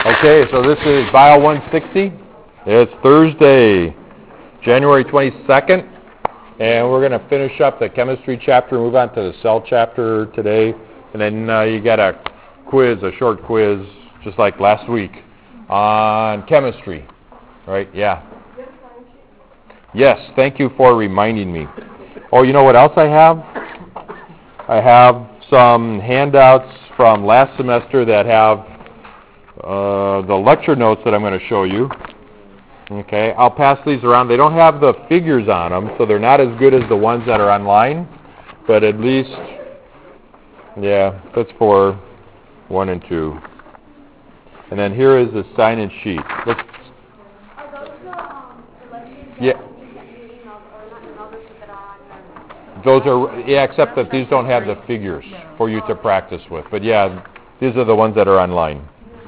Okay, so this is Bio 160. It's Thursday, January 22nd, and we're going to finish up the chemistry chapter, move on to the cell chapter today, and then you got a short quiz, just like last week, on chemistry. Right? Yeah. Yes, thank you for reminding me. Oh, you know what else I have? I have some handouts from last semester that have the lecture notes that I'm going to show you. Okay, I'll pass these around. They don't have the figures on them, so they're not as good as the ones that are online, but at least, yeah, that's for 1 and 2. And then here is the sign-in sheet. Let's, are those the lectures yeah. that you emailed, or not emailed, but that are on your... Those are, yeah, except that these don't have the figures for you to practice with. But yeah, these are the ones that are online.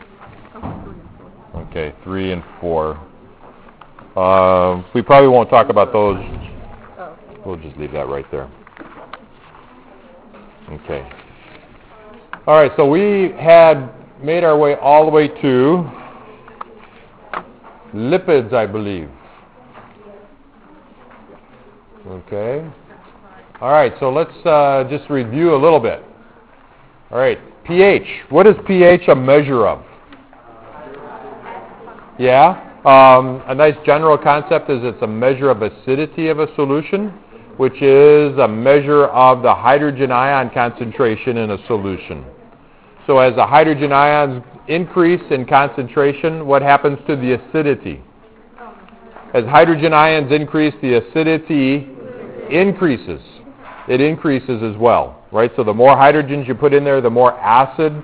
Okay, 3 and 4. We probably won't talk about those. We'll just leave that right there. Okay. All right, so we had made our way all the way to lipids, I believe. Okay. All right, so let's just review a little bit. All right, pH. What is pH a measure of? Yeah. A nice general concept is it's a measure of acidity of a solution, which is a measure of the hydrogen ion concentration in a solution. So as the hydrogen ions increase in concentration, what happens to the acidity? As hydrogen ions increase, the acidity increases. It increases as well, right? So the more hydrogens you put in there, the more acid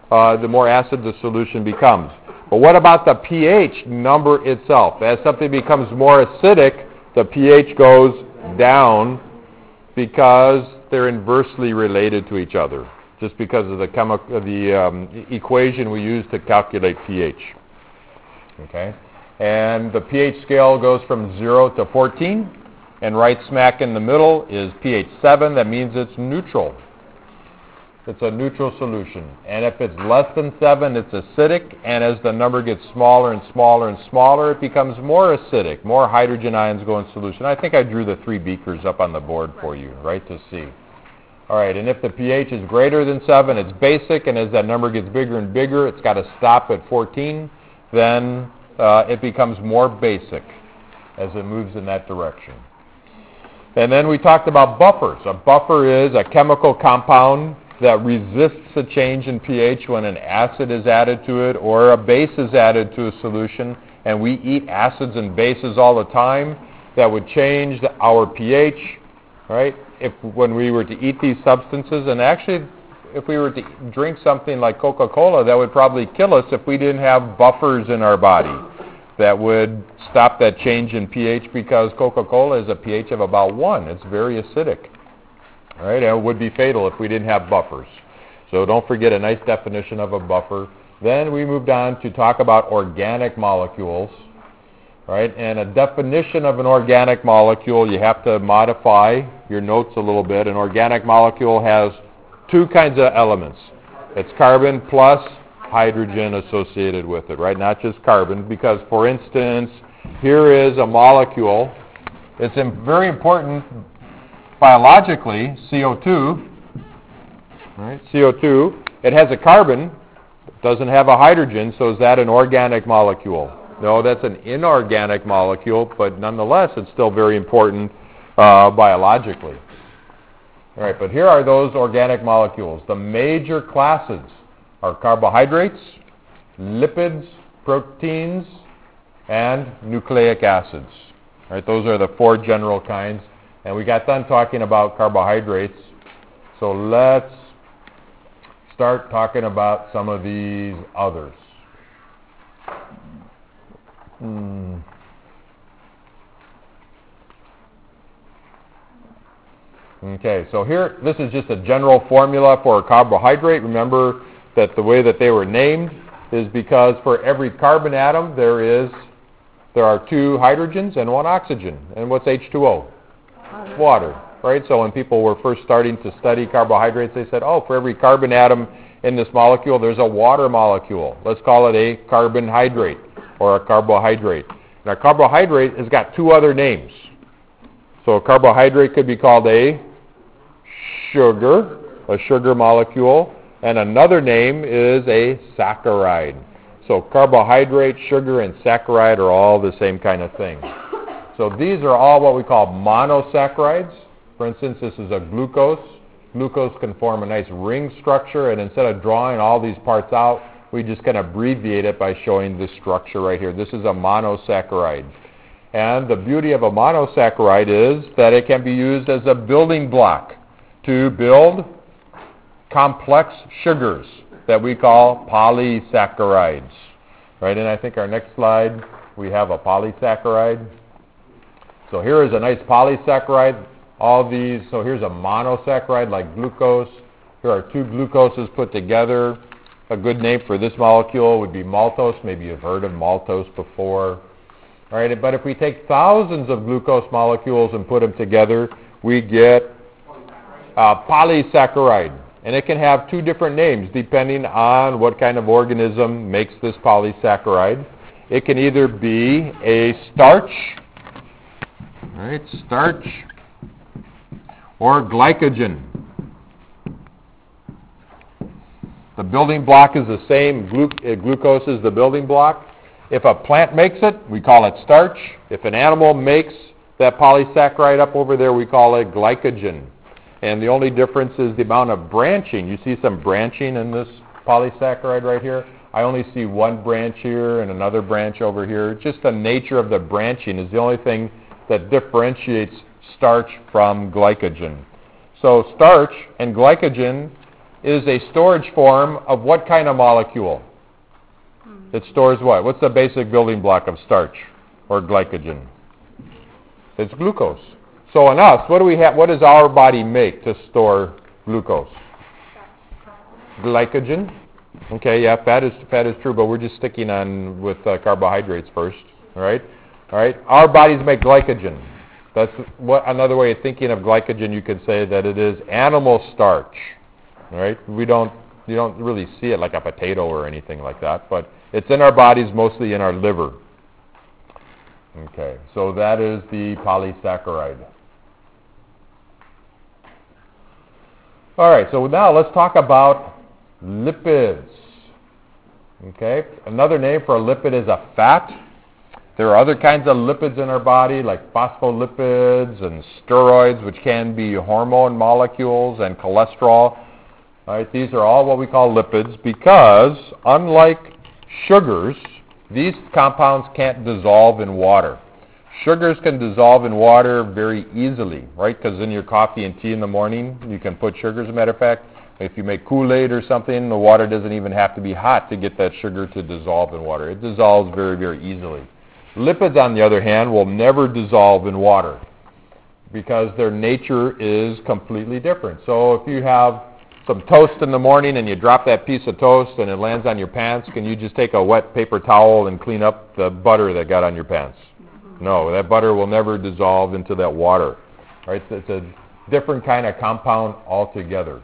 the solution becomes. But what about the pH number itself? As something becomes more acidic, the pH goes down because they're inversely related to each other, just because of the equation we use to calculate pH. Okay, and the pH scale goes from 0 to 14, and right smack in the middle is pH 7. That means it's neutral. It's a neutral solution. And if it's less than 7, it's acidic. And as the number gets smaller and smaller and smaller, it becomes more acidic. More hydrogen ions go in solution. I think I drew the 3 beakers up on the board for you, right, to see. All right, and if the pH is greater than 7, it's basic. And as that number gets bigger and bigger, it's got to stop at 14. Then it becomes more basic as it moves in that direction. And then we talked about buffers. A buffer is a chemical compound that resists a change in pH when an acid is added to it or a base is added to a solution. And we eat acids and bases all the time. That would change our pH, right? When we were to eat these substances, and actually if we were to drink something like Coca-Cola, that would probably kill us if we didn't have buffers in our body that would stop that change in pH, because Coca-Cola is a pH of about 1. It's very acidic. All right, and it would be fatal if we didn't have buffers. So don't forget a nice definition of a buffer. Then we moved on to talk about organic molecules. Right, and a definition of an organic molecule, you have to modify your notes a little bit. An organic molecule has 2 kinds of elements. It's carbon plus hydrogen associated with it, right? Not just carbon, because, for instance, here is a molecule. It's very important biologically, CO2, right? CO2, it has a carbon, it doesn't have a hydrogen, so is that an organic molecule? No, that's an inorganic molecule, but nonetheless, it's still very important biologically. All right, but here are those organic molecules. The major classes are carbohydrates, lipids, proteins, and nucleic acids. All right, those are the 4 general kinds. And we got done talking about carbohydrates, so let's start talking about some of these others. Okay, so here, this is just a general formula for a carbohydrate. Remember that the way that they were named is because for every carbon atom there are 2 hydrogens and 1 oxygen. And what's H2O? Water, right? So when people were first starting to study carbohydrates, they said, oh, for every carbon atom in this molecule, there's a water molecule. Let's call it a carbon hydrate or a carbohydrate. And a carbohydrate has got two other names. So a carbohydrate could be called a sugar molecule, and another name is a saccharide. So carbohydrate, sugar, and saccharide are all the same kind of thing. So these are all what we call monosaccharides. For instance, this is a glucose. Glucose can form a nice ring structure, and instead of drawing all these parts out, we just kind of abbreviate it by showing this structure right here. This is a monosaccharide. And the beauty of a monosaccharide is that it can be used as a building block to build complex sugars that we call polysaccharides. Right, and I think our next slide, we have a polysaccharide. So here is a nice polysaccharide. All these, so here's a monosaccharide like glucose. Here are two glucoses put together. A good name for this molecule would be maltose. Maybe you've heard of maltose before. All right, but if we take thousands of glucose molecules and put them together, we get a polysaccharide. And it can have two different names depending on what kind of organism makes this polysaccharide. It can either be a starch, right, starch, or glycogen. The building block is the same. Glucose is the building block. If a plant makes it, we call it starch. If an animal makes that polysaccharide up over there, we call it glycogen. And the only difference is the amount of branching. You see some branching in this polysaccharide right here. I only see one branch here and another branch over here. Just the nature of the branching is the only thing that differentiates starch from glycogen. So starch and glycogen is a storage form of what kind of molecule? It stores what? What's the basic building block of starch or glycogen? It's glucose. So in us, what do we have? What does our body make to store glucose? Glycogen. Okay, yeah, fat is true, but we're just sticking on with carbohydrates first. All right. Our bodies make glycogen. That's what another way of thinking of glycogen. You could say that it is animal starch. All right. You don't really see it like a potato or anything like that, but it's in our bodies, mostly in our liver. Okay, so that is the polysaccharide. All right, so now let's talk about lipids. Okay, another name for a lipid is a fat. There are other kinds of lipids in our body, like phospholipids and steroids, which can be hormone molecules, and cholesterol. All right, these are all what we call lipids because, unlike sugars, these compounds can't dissolve in water. Sugars can dissolve in water very easily, right? Because in your coffee and tea in the morning, you can put sugars. As a matter of fact, if you make Kool-Aid or something, the water doesn't even have to be hot to get that sugar to dissolve in water. It dissolves very, very easily. Lipids, on the other hand, will never dissolve in water because their nature is completely different. So if you have some toast in the morning and you drop that piece of toast and it lands on your pants, can you just take a wet paper towel and clean up the butter that got on your pants? No, that butter will never dissolve into that water. Right? It's a different kind of compound altogether.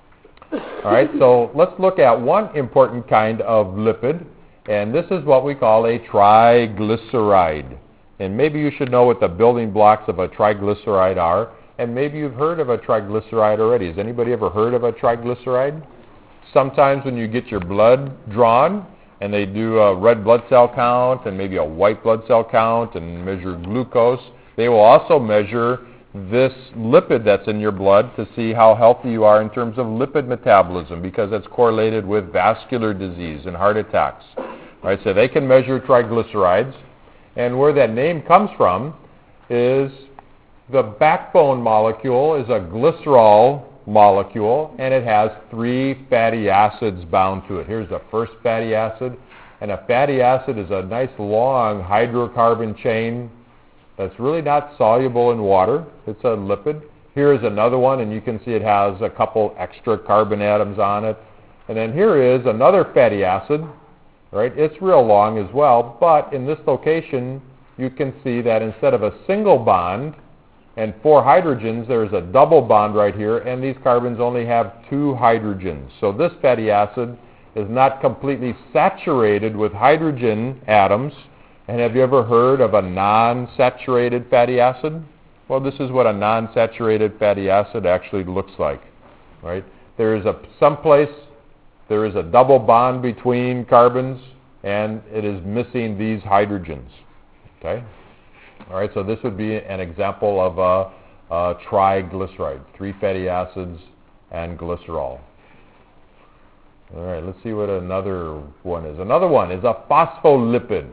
All right, so let's look at one important kind of lipid, and this is what we call a triglyceride. And maybe you should know what the building blocks of a triglyceride are, and maybe you've heard of a triglyceride already. Has anybody ever heard of a triglyceride? Sometimes when you get your blood drawn, and they do a red blood cell count and maybe a white blood cell count and measure glucose, they will also measure this lipid that's in your blood to see how healthy you are in terms of lipid metabolism, because it's correlated with vascular disease and heart attacks. All right, so they can measure triglycerides, and where that name comes from is the backbone molecule is a glycerol molecule, and it has 3 fatty acids bound to it. Here's the first fatty acid, and a fatty acid is a nice long hydrocarbon chain that's really not soluble in water. It's a lipid. Here is another one, and you can see it has a couple extra carbon atoms on it. And then here is another fatty acid, right? It's real long as well, but in this location, you can see that instead of a single bond, and 4 hydrogens, there's a double bond right here, and these carbons only have 2 hydrogens. So this fatty acid is not completely saturated with hydrogen atoms. And have you ever heard of a non-saturated fatty acid? Well, this is what a non-saturated fatty acid actually looks like, right? There is someplace there is a double bond between carbons, and it is missing these hydrogens, okay? All right, so this would be an example of a triglyceride, 3 fatty acids and glycerol. All right, let's see what another one is. Another one is a phospholipid.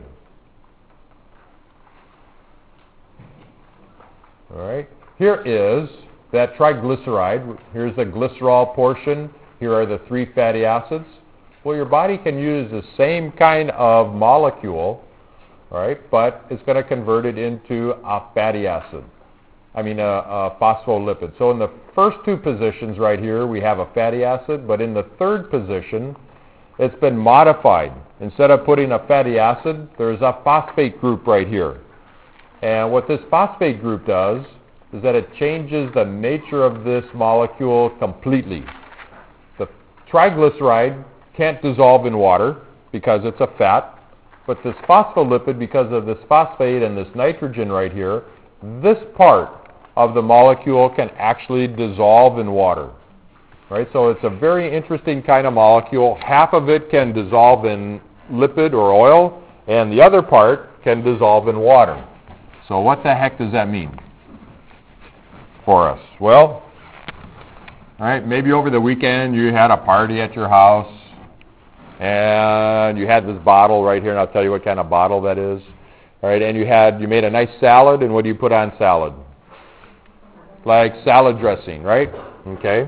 All right, here is that triglyceride. Here's the glycerol portion. Here are the 3 fatty acids. Well, your body can use the same kind of molecule, all right, but it's going to convert it into a fatty acid. A phospholipid. So in the first 2 positions right here, we have a fatty acid, but in the third position, it's been modified. Instead of putting a fatty acid, there's a phosphate group right here. And what this phosphate group does is that it changes the nature of this molecule completely. The triglyceride can't dissolve in water because it's a fat, but this phospholipid, because of this phosphate and this nitrogen right here, this part of the molecule can actually dissolve in water. Right? So it's a very interesting kind of molecule. Half of it can dissolve in lipid or oil, and the other part can dissolve in water. So what the heck does that mean for us? Well, all right, maybe over the weekend you had a party at your house, and you had this bottle right here, and I'll tell you what kind of bottle that is. All right, and you made a nice salad, and what do you put on salad? Like salad dressing, right? Okay.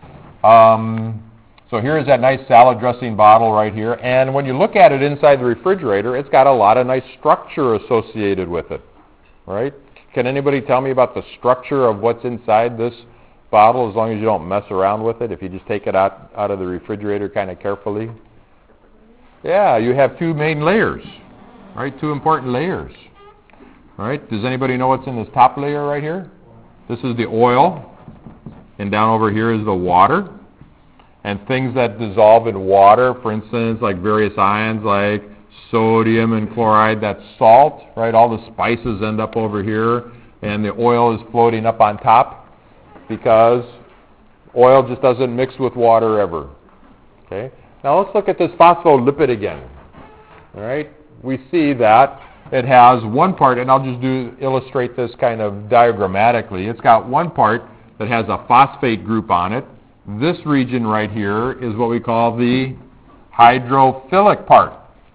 So here's that nice salad dressing bottle right here, and when you look at it inside the refrigerator, it's got a lot of nice structure associated with it, right? Can anybody tell me about the structure of what's inside this bottle, as long as you don't mess around with it, if you just take it out of the refrigerator kind of carefully? Yeah, you have 2 main layers, right? 2 important layers. All right, does anybody know what's in this top layer right here? This is the oil, and down over here is the water. And things that dissolve in water, for instance, like various ions like sodium and chloride, that's salt, right? All the spices end up over here, and the oil is floating up on top because oil just doesn't mix with water ever. Okay? Now let's look at this phospholipid again. All right? We see that it has one part, and I'll just illustrate this kind of diagrammatically. It's got one part that has a phosphate group on it. This region right here is what we call the hydrophilic part.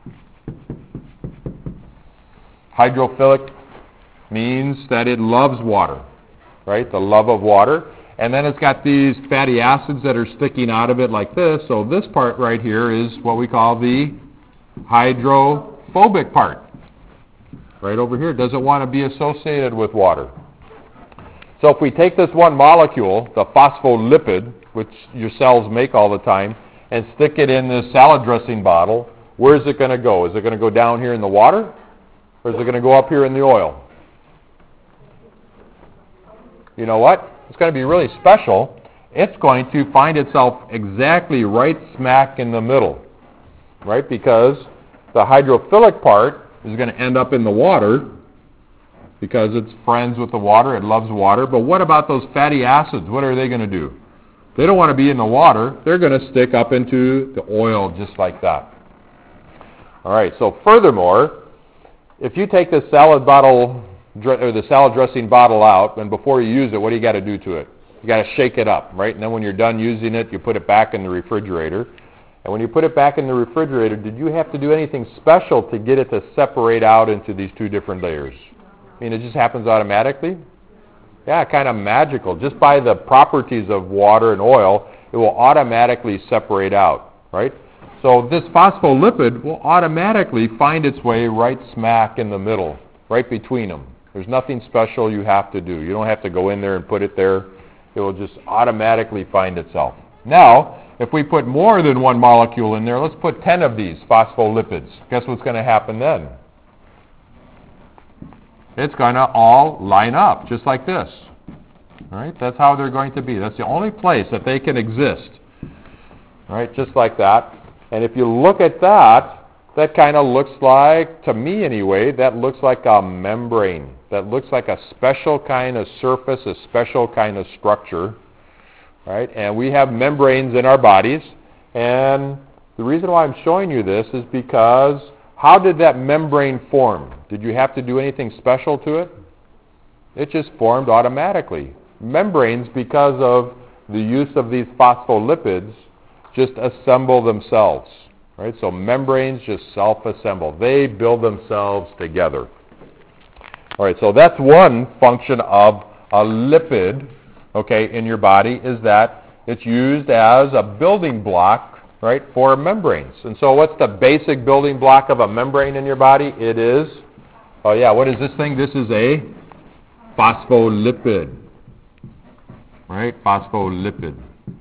Hydrophilic means that it loves water, right? The love of water. And then it's got these fatty acids that are sticking out of it like this. So this part right here is what we call the hydrophobic part. Right over here. It doesn't want to be associated with water. So if we take this one molecule, the phospholipid, which your cells make all the time, and stick it in this salad dressing bottle, where is it going to go? Is it going to go down here in the water? Or is it going to go up here in the oil? You know what? It's going to be really special. It's going to find itself exactly right smack in the middle, right? Because the hydrophilic part is going to end up in the water because it's friends with the water. It loves water. But what about those fatty acids? What are they going to do? They don't want to be in the water. They're going to stick up into the oil just like that. All right, so furthermore, if you take this salad bottle or the salad dressing bottle out, and before you use it, what do you got to do to it? You got to shake it up, right? And then when you're done using it, you put it back in the refrigerator. And when you put it back in the refrigerator, did you have to do anything special to get it to separate out into these 2 different layers? I mean, it just happens automatically? Yeah, kind of magical. Just by the properties of water and oil, it will automatically separate out, right? So this phospholipid will automatically find its way right smack in the middle, right between them. There's nothing special you have to do. You don't have to go in there and put it there. It will just automatically find itself. Now, if we put more than one molecule in there, let's put 10 of these phospholipids. Guess what's going to happen then? It's going to all line up, just like this. All right, that's how they're going to be. That's the only place that they can exist. All right, just like that. And if you look at that, that kind of looks like, to me anyway, that looks like a membrane. That looks like a special kind of surface, a special kind of structure. All right, and we have membranes in our bodies. And the reason why I'm showing you this is because how did that membrane form? Did you have to do anything special to it? It just formed automatically. Membranes, because of the use of these phospholipids, just assemble themselves. Right? So membranes just self-assemble. They build themselves together. All right, so that's one function of a lipid, okay, in your body, is that it's used as a building block, right, for membranes. And so what's the basic building block of a membrane in your body? It is, oh yeah, what is this thing? This is a phospholipid. Right? Phospholipid.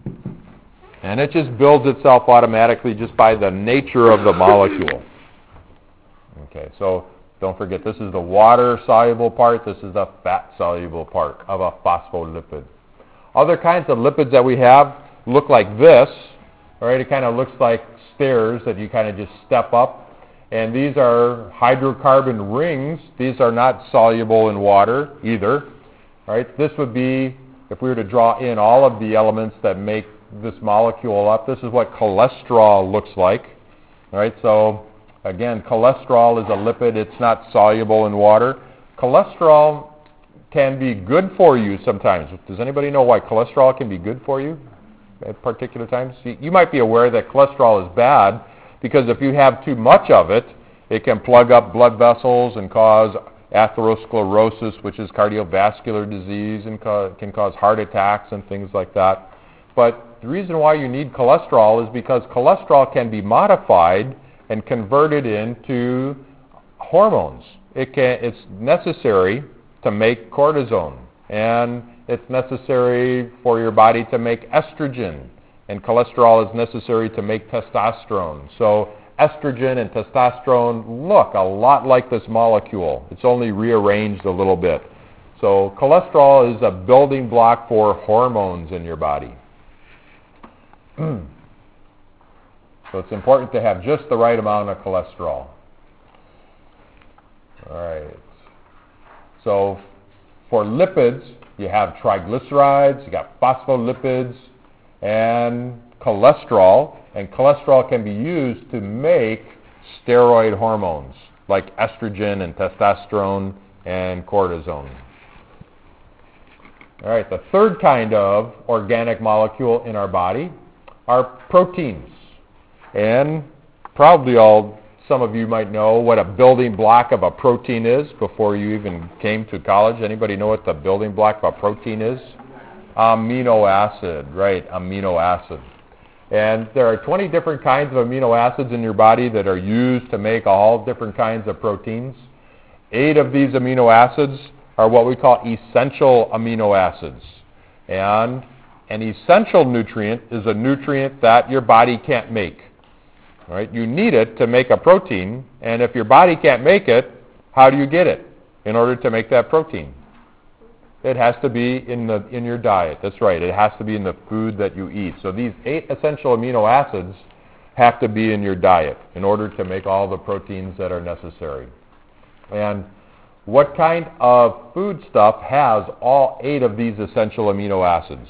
And it just builds itself automatically just by the nature of the molecule. Okay, so don't forget, this is the water-soluble part. This is the fat-soluble part of a phospholipid. Other kinds of lipids that we have look like this. All right, it kind of looks like stairs that you kind of just step up. And these are hydrocarbon rings. These are not soluble in water either. All right, this would be, if we were to draw in all of the elements that make this molecule up, this is what cholesterol looks like. All right, so again, cholesterol is a lipid. It's not soluble in water. Cholesterol can be good for you sometimes. Does anybody know why cholesterol can be good for you at particular times? You might be aware that cholesterol is bad because if you have too much of it, it can plug up blood vessels and cause atherosclerosis, which is cardiovascular disease, and can cause heart attacks and things like that. But the reason why you need cholesterol is because cholesterol can be modified and converted into hormones. It's necessary to make cortisone, and it's necessary for your body to make estrogen, and cholesterol is necessary to make testosterone. So estrogen and testosterone look a lot like this molecule. It's only rearranged a little bit. So cholesterol is a building block for hormones in your body. So it's important to have just the right amount of cholesterol. All right. So for lipids, you have triglycerides, you got phospholipids, and cholesterol. And cholesterol can be used to make steroid hormones like estrogen and testosterone and cortisone. All right, the third kind of organic molecule in our body are proteins. And probably some of you might know what a building block of a protein is before you even came to college. Anybody know what the building block of a protein is? Amino acid, right, amino acid. And there are 20 different kinds of amino acids in your body that are used to make all different kinds of proteins. 8 of these amino acids are what we call essential amino acids. And an essential nutrient is a nutrient that your body can't make. All right? You need it to make a protein, and if your body can't make it, how do you get it in order to make that protein? It has to be in your diet. That's right. It has to be in the food that you eat. So these 8 essential amino acids have to be in your diet in order to make all the proteins that are necessary. And what kind of food stuff has all 8 of these essential amino acids?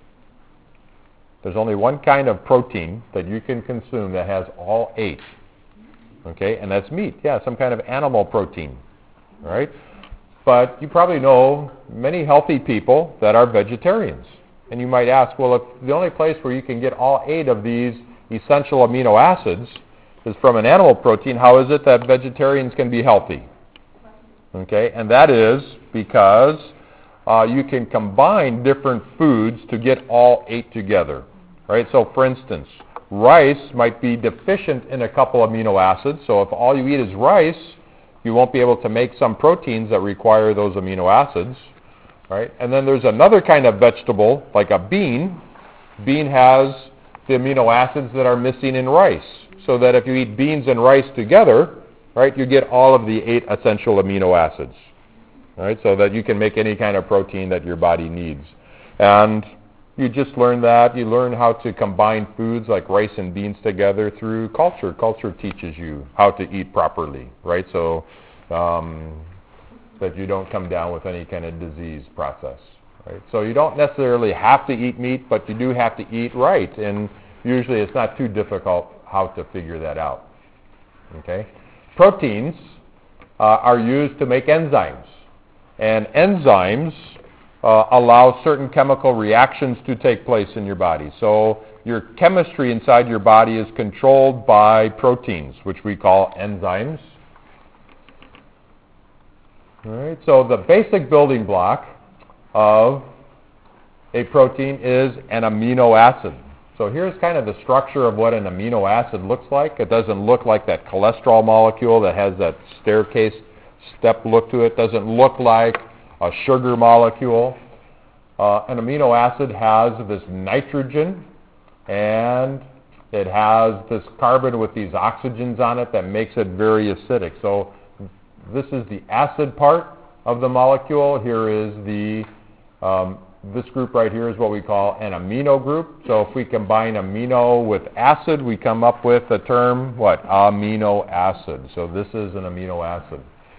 There's only one kind of protein that you can consume that has all 8. Okay, and that's meat. Yeah, some kind of animal protein. All right? But you probably know many healthy people that are vegetarians. And you might ask, well, if the only place where you can get all 8 of these essential amino acids is from an animal protein, how is it that vegetarians can be healthy? Okay, and that is because you can combine different foods to get all 8 together. Right? So, for instance, rice might be deficient in a couple amino acids. So if all you eat is rice, you won't be able to make some proteins that require those amino acids, right? And then there's another kind of vegetable, like a bean. Bean has the amino acids that are missing in rice, so that if you eat beans and rice together, right, you get all of the 8 essential amino acids, right? So that you can make any kind of protein that your body needs. And you just learn that. You learn how to combine foods like rice and beans together through culture. Culture teaches you how to eat properly, right? So that you don't come down with any kind of disease process, right? So you don't necessarily have to eat meat, but you do have to eat right. And usually it's not too difficult how to figure that out, okay? Proteins are used to make enzymes. And enzymes allow certain chemical reactions to take place in your body. So your chemistry inside your body is controlled by proteins, which we call enzymes. All right, so the basic building block of a protein is an amino acid. So here's kind of the structure of what an amino acid looks like. It doesn't look like that cholesterol molecule that has that staircase step look to it. It doesn't look like a sugar molecule. An amino acid has this nitrogen, and it has this carbon with these oxygens on it that makes it very acidic. So this is the acid part of the molecule. Here is the this group right here is what we call an amino group. So if we combine amino with acid, we come up with the term, what? Amino acid. So this is an amino acid.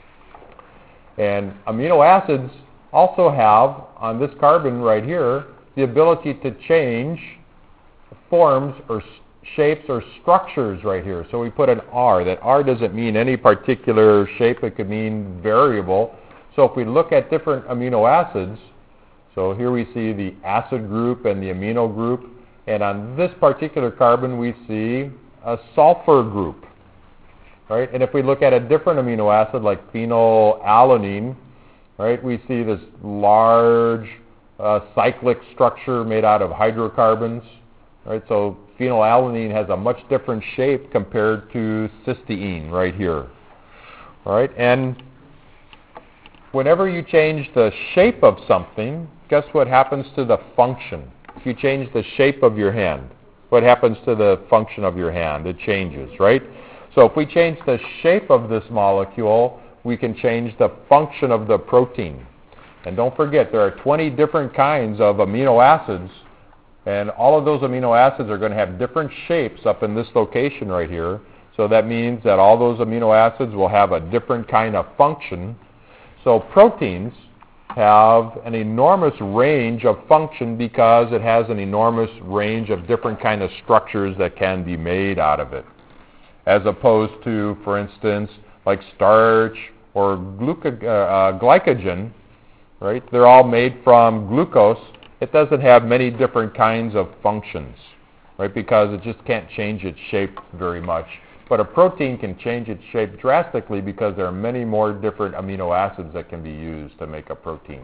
And amino acids also have, on this carbon right here, the ability to change forms or shapes or structures right here. So we put an R. That R doesn't mean any particular shape. It could mean variable. So if we look at different amino acids, so here we see the acid group and the amino group. And on this particular carbon, we see a sulfur group. Right? And if we look at a different amino acid like phenylalanine, right, we see this large cyclic structure made out of hydrocarbons. Right? So phenylalanine has a much different shape compared to cysteine right here. All right? And whenever you change the shape of something, guess what happens to the function? If you change the shape of your hand, what happens to the function of your hand? It changes, right? So if we change the shape of this molecule, we can change the function of the protein. And don't forget, there are 20 different kinds of amino acids, and all of those amino acids are going to have different shapes up in this location right here. So that means that all those amino acids will have a different kind of function. So proteins have an enormous range of function because it has an enormous range of different kind of structures that can be made out of it. As opposed to, for instance, like starch or glycogen, right? They're all made from glucose. It doesn't have many different kinds of functions, right? Because it just can't change its shape very much. But a protein can change its shape drastically because there are many more different amino acids that can be used to make a protein.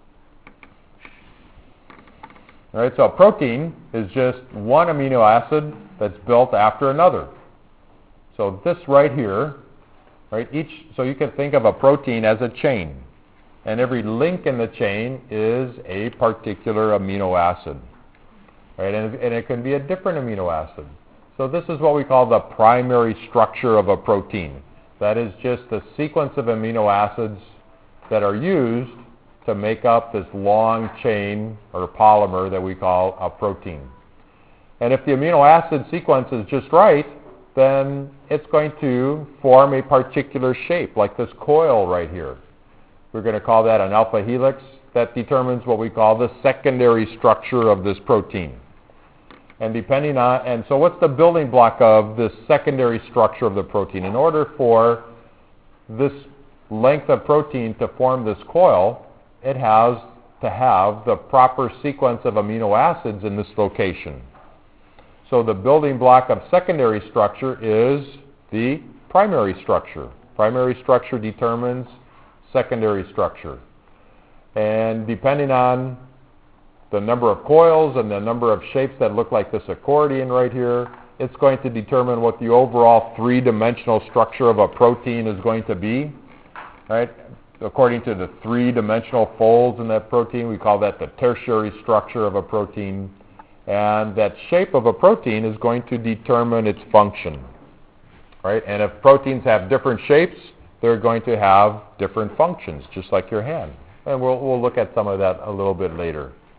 All right, so a protein is just one amino acid that's built after another. So this right here, right, so you can think of a protein as a chain. And every link in the chain is a particular amino acid. Right, and it can be a different amino acid. So this is what we call the primary structure of a protein. That is just the sequence of amino acids that are used to make up this long chain or polymer that we call a protein. And if the amino acid sequence is just right, then it's going to form a particular shape, like this coil right here. We're going to call that an alpha helix. That determines what we call the secondary structure of this protein. And so what's the building block of this secondary structure of the protein? In order for this length of protein to form this coil, it has to have the proper sequence of amino acids in this location. So the building block of secondary structure is the primary structure. Primary structure determines secondary structure. And depending on the number of coils and the number of shapes that look like this accordion right here, it's going to determine what the overall three-dimensional structure of a protein is going to be. Right? According to the three-dimensional folds in that protein, we call that the tertiary structure of a protein. And that shape of a protein is going to determine its function. Right? And if proteins have different shapes, they're going to have different functions, just like your hand. And we'll look at some of that a little bit later.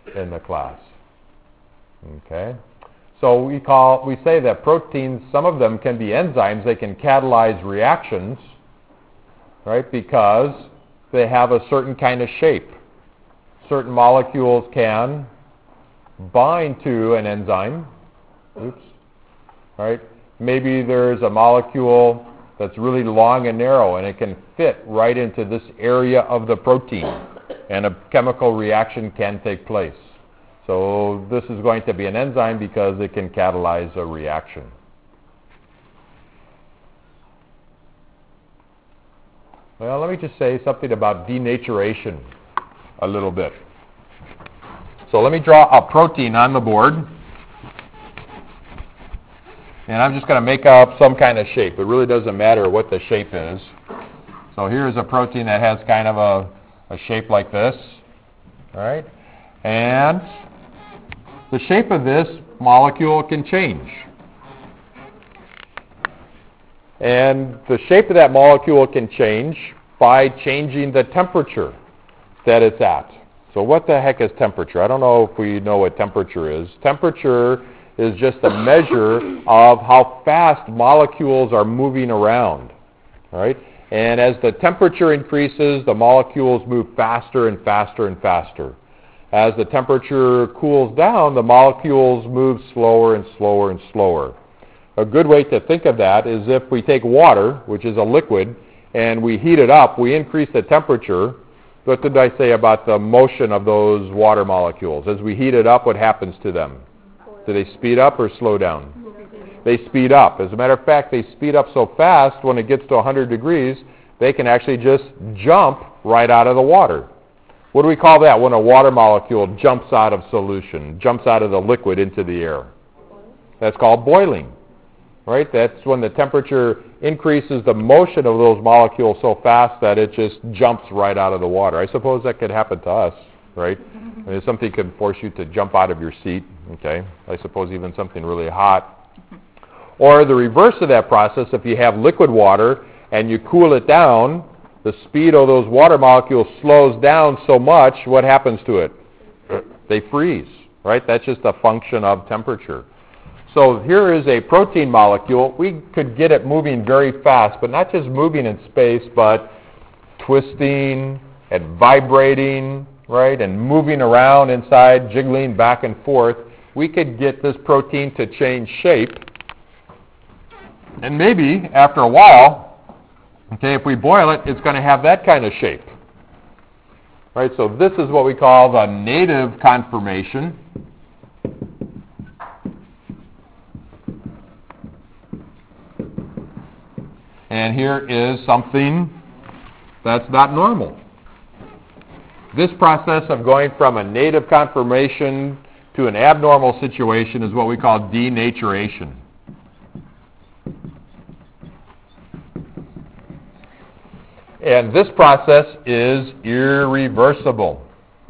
in the class. Okay? So we say that proteins, some of them can be enzymes. They can catalyze reactions, right, because they have a certain kind of shape. Certain molecules can bind to an enzyme. Oops. Right? Maybe there's a molecule that's really long and narrow, and it can fit right into this area of the protein, and a chemical reaction can take place. So this is going to be an enzyme because it can catalyze a reaction. Well, let me just say something about denaturation a little bit. So let me draw a protein on the board. And I'm just going to make up some kind of shape. It really doesn't matter what the shape is. So here's a protein that has kind of a shape like this. All right? And the shape of this molecule can change. And the shape of that molecule can change by changing the temperature that it's at. So what the heck is temperature? I don't know if we know what temperature is. Temperature is just a measure of how fast molecules are moving around. All right? And as the temperature increases, the molecules move faster and faster and faster. As the temperature cools down, the molecules move slower and slower and slower. A good way to think of that is if we take water, which is a liquid, and we heat it up, we increase the temperature. What did I say about the motion of those water molecules? As we heat it up, what happens to them? Do they speed up or slow down? They speed up. As a matter of fact, they speed up so fast when it gets to 100 degrees, they can actually just jump right out of the water. What do we call that when a water molecule jumps out of solution, jumps out of the liquid into the air? That's called boiling. Right? That's when the temperature increases the motion of those molecules so fast that it just jumps right out of the water. I suppose that could happen to us, right? I mean, something could force you to jump out of your seat, okay? I suppose even something really hot. Or the reverse of that process, if you have liquid water and you cool it down, the speed of those water molecules slows down so much, what happens to it? They freeze, right? That's just a function of temperature. So here is a protein molecule. We could get it moving very fast, but not just moving in space, but twisting and vibrating, right, and moving around inside, jiggling back and forth. We could get this protein to change shape. And maybe, after a while, okay, if we boil it, it's going to have that kind of shape. Right, so this is what we call the native conformation. And here is something that's not normal. This process of going from a native conformation to an abnormal situation is what we call denaturation. And this process is irreversible.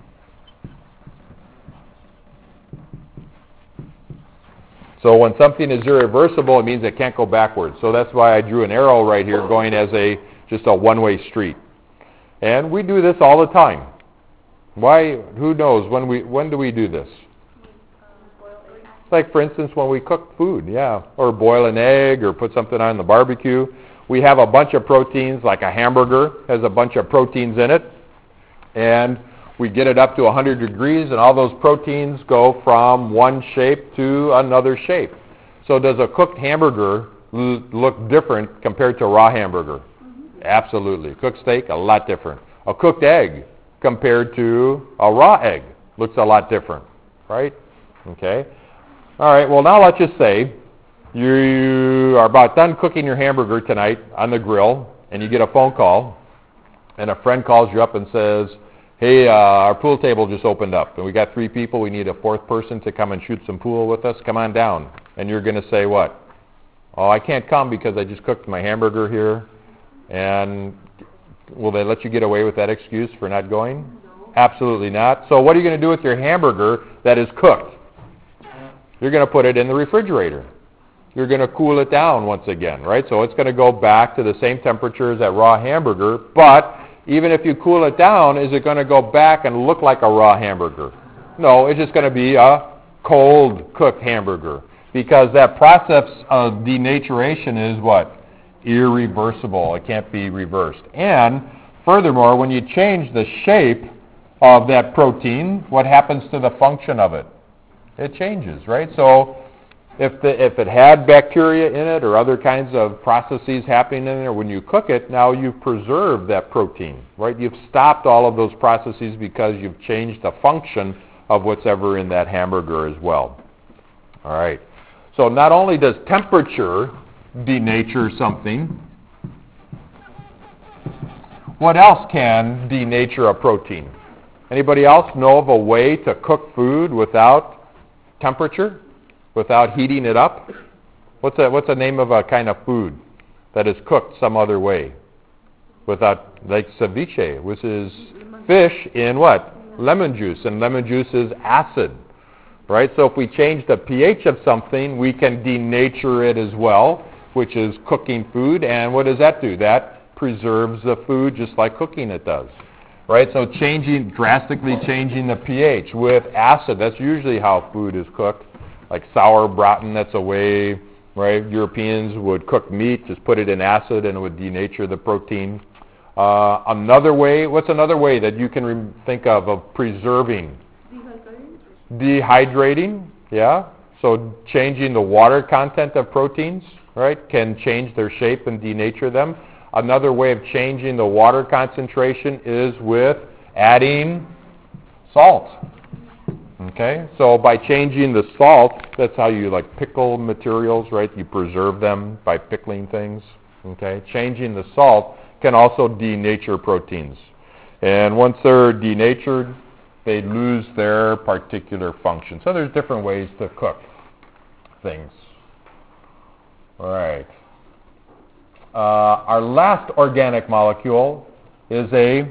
So when something is irreversible, it means it can't go backwards. So that's why I drew an arrow right here going as just a one-way street. And we do this all the time. Why? Who knows? When do we do this? Like, for instance, when we cook food, yeah. Or boil an egg or put something on the barbecue. We have a bunch of proteins, like a hamburger has a bunch of proteins in it. And we get it up to 100 degrees, and all those proteins go from one shape to another shape. So does a cooked hamburger look different compared to a raw hamburger? Mm-hmm. Absolutely. Cooked steak, a lot different. A cooked egg compared to a raw egg looks a lot different, right? Okay. All right, well, now let's just say you are about done cooking your hamburger tonight on the grill, and you get a phone call, and a friend calls you up and says, hey, our pool table just opened up, and we got 3 people. We need a 4th person to come and shoot some pool with us. Come on down. And you're going to say what? Oh, I can't come because I just cooked my hamburger here. And will they let you get away with that excuse for not going? No. Absolutely not. So what are you going to do with your hamburger that is cooked? You're going to put it in the refrigerator. You're going to cool it down once again, right? So it's going to go back to the same temperature as that raw hamburger, but even if you cool it down, is it going to go back and look like a raw hamburger? No, it's just going to be a cold cooked hamburger, because that process of denaturation is what? Irreversible. It can't be reversed. And furthermore, when you change the shape of that protein, what happens to the function of it? It changes, right? So if it had bacteria in it or other kinds of processes happening in there, when you cook it, now you've preserved that protein, right? You've stopped all of those processes because you've changed the function of what's ever in that hamburger as well. All right. So not only does temperature denature something, what else can denature a protein? Anybody else know of a way to cook food without temperature, without heating it up? What's the name of a kind of food that is cooked some other way? Without, like ceviche, which is fish in what? Lemon juice, and lemon juice is acid, right? So if we change the pH of something, we can denature it as well, which is cooking food. And what does that do? That preserves the food just like cooking it does, right? So drastically changing the pH with acid, that's usually how food is cooked, like sauerbraten, that's a way, right? Europeans would cook meat, just put it in acid, and it would denature the protein. Another way, what's another way that you can think of preserving? Dehydrating, yeah. So changing the water content of proteins, right, can change their shape and denature them. Another way of changing the water concentration is with adding salt. Okay, so by changing the salt, that's how you like pickle materials, right? You preserve them by pickling things. Okay, changing the salt can also denature proteins. And once they're denatured, they lose their particular function. So there's different ways to cook things. All right. Our last organic molecule is a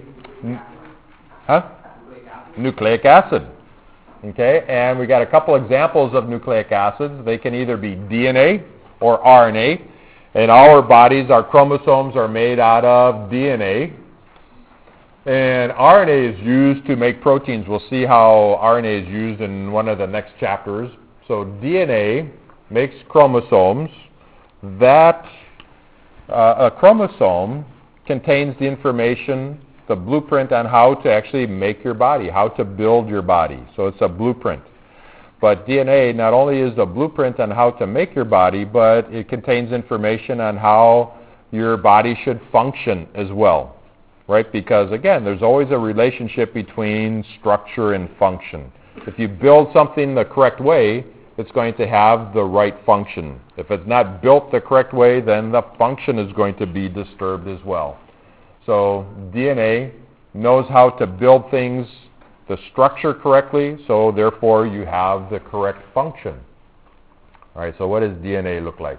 nucleic acid. Okay, and we got a couple examples of nucleic acids. They can either be DNA or RNA. In our bodies, our chromosomes are made out of DNA. And RNA is used to make proteins. We'll see how RNA is used in one of the next chapters. So DNA makes chromosomes. That a chromosome contains the information, the blueprint on how to actually make your body, how to build your body. So it's a blueprint. But DNA not only is a blueprint on how to make your body, but it contains information on how your body should function as well, right? Because, again, there's always a relationship between structure and function. If you build something the correct way, it's going to have the right function. If it's not built the correct way, then the function is going to be disturbed as well. So DNA knows how to build things, the structure correctly, so therefore you have the correct function. All right, so what does DNA look like?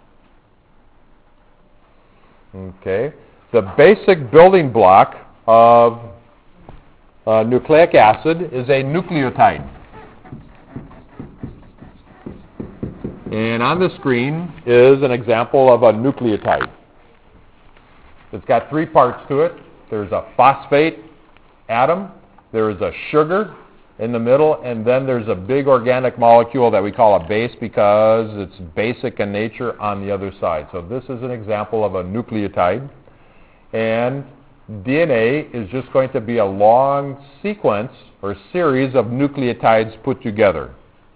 Okay, the basic building block of nucleic acid is a nucleotide. And on the screen is an example of a nucleotide. It's got three parts to it. There's a phosphate atom, there is a sugar in the middle, and then there's a big organic molecule that we call a base because it's basic in nature on the other side. So this is an example of a nucleotide. And DNA is just going to be a long sequence or series of nucleotides put together.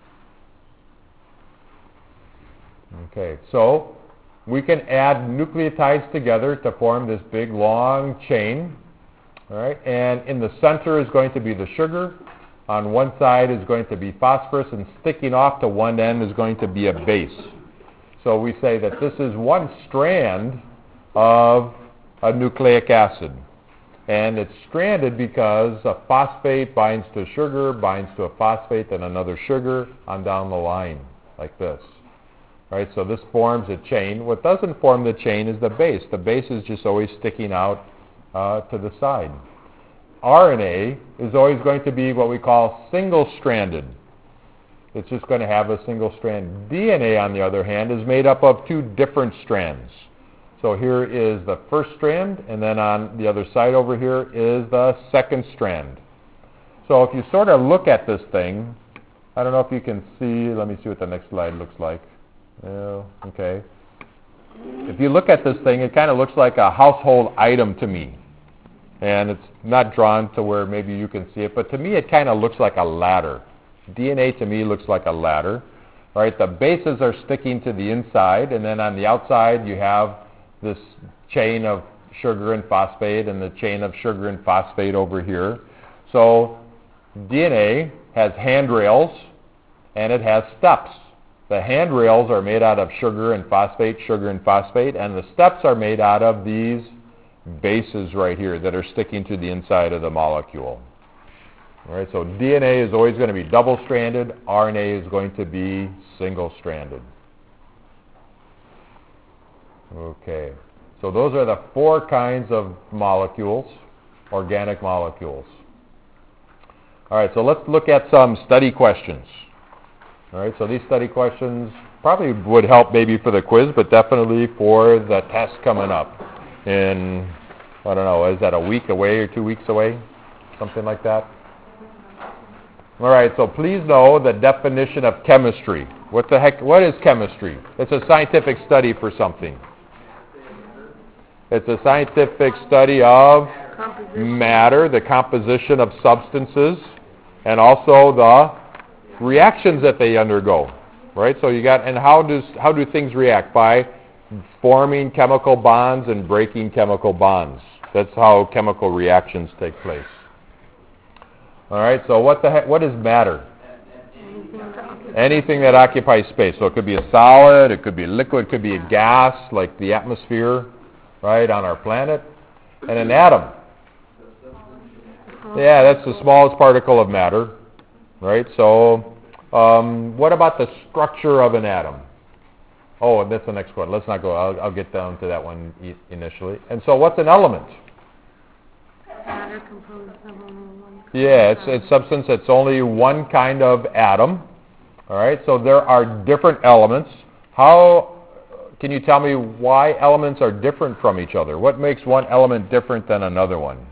Okay, so we can add nucleotides together to form this big long chain. All right, and in the center is going to be the sugar. On one side is going to be phosphorus, and sticking off to one end is going to be a base. So we say that this is one strand of a nucleic acid. And it's stranded because a phosphate binds to sugar, binds to a phosphate, and another sugar on down the line, like this. Right, so this forms a chain. What doesn't form the chain is the base. The base is just always sticking out to the side. RNA is always going to be what we call single-stranded. It's just going to have a single strand. DNA, on the other hand, is made up of two different strands. So here is the first strand, and then on the other side over here is the second strand. So if you sort of look at this thing, I don't know if you can see, let me see what the next slide looks like. Oh, okay. If you look at this thing, it kind of looks like a household item to me. And it's not drawn to where maybe you can see it, but to me it kind of looks like a ladder. DNA to me looks like a ladder. Right? The bases are sticking to the inside, and then on the outside you have this chain of sugar and phosphate and the chain of sugar and phosphate over here. So DNA has handrails and it has steps. The handrails are made out of sugar and phosphate, and the steps are made out of these bases right here that are sticking to the inside of the molecule. All right, so DNA is always going to be double-stranded. RNA is going to be single-stranded. Okay, so those are the 4 kinds of molecules, organic molecules. All right, so let's look at some study questions. All right, so these study questions probably would help maybe for the quiz, but definitely for the test coming up in, I don't know, is that a week away or 2 weeks away? Something like that? All right, so please know the definition of chemistry. What is chemistry? It's a scientific study for something. It's a scientific study of matter, the composition of substances, and also the reactions that they undergo. Right? So you got, and how do things react? By forming chemical bonds and breaking chemical bonds. That's how chemical reactions take place. All right, so what is matter? Anything that occupies space. So it could be a solid, it could be a liquid, it could be a gas, like the atmosphere, right, on our planet. And an atom. Yeah, that's the smallest particle of matter, right? So what about the structure of an atom? Oh, that's the next one. Let's not go. I'll get down to that one initially. And so what's an element? Matter composed of only one. Yeah, it's substance that's only one kind of atom. All right, so there are different elements. How can you tell me why elements are different from each other? What makes one element different than another one?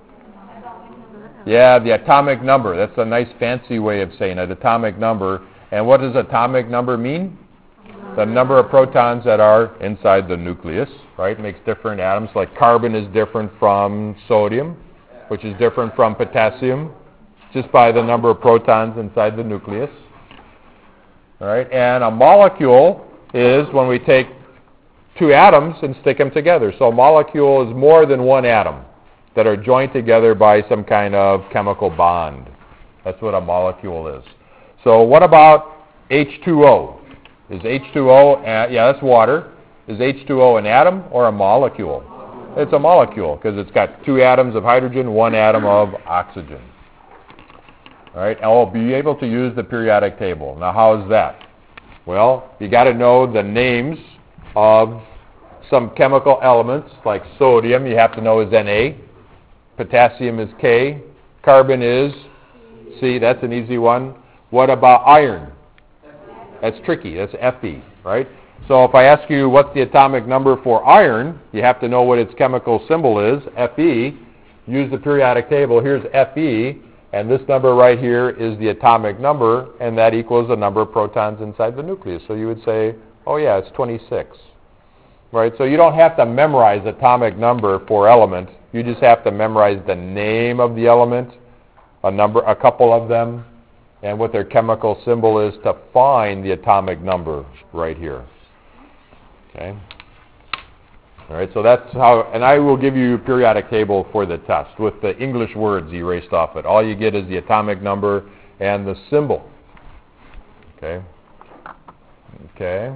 Yeah, the atomic number. That's a nice fancy way of saying it, atomic number. And what does atomic number mean? The number of protons that are inside the nucleus, right? Makes different atoms. Like carbon is different from sodium, which is different from potassium, just by the number of protons inside the nucleus. All right, and a molecule is when we take 2 atoms and stick them together. So a molecule is more than one atom that are joined together by some kind of chemical bond. That's what a molecule is. So what about H2O? Is H2O, yeah, that's water. Is H2O an atom or a molecule? It's a molecule because it's got 2 atoms of hydrogen, 1 atom of oxygen. All right, and we'll be able to use the periodic table. Now, how is that? Well, you got to know the names of some chemical elements, like sodium, you have to know is Na. Potassium is K. Carbon is C. That's an easy one. What about iron? That's tricky. That's Fe, right? So if I ask you what's the atomic number for iron, you have to know what its chemical symbol is, Fe. Use the periodic table. Here's Fe, and this number right here is the atomic number, and that equals the number of protons inside the nucleus. So you would say, oh yeah, it's 26. Right? So you don't have to memorize atomic number for element. You just have to memorize the name of the element, a couple of them, and what their chemical symbol is to find the atomic number right here. Okay? All right, so that's how, and I will give you a periodic table for the test with the English words erased off it. All you get is the atomic number and the symbol. Okay? Okay.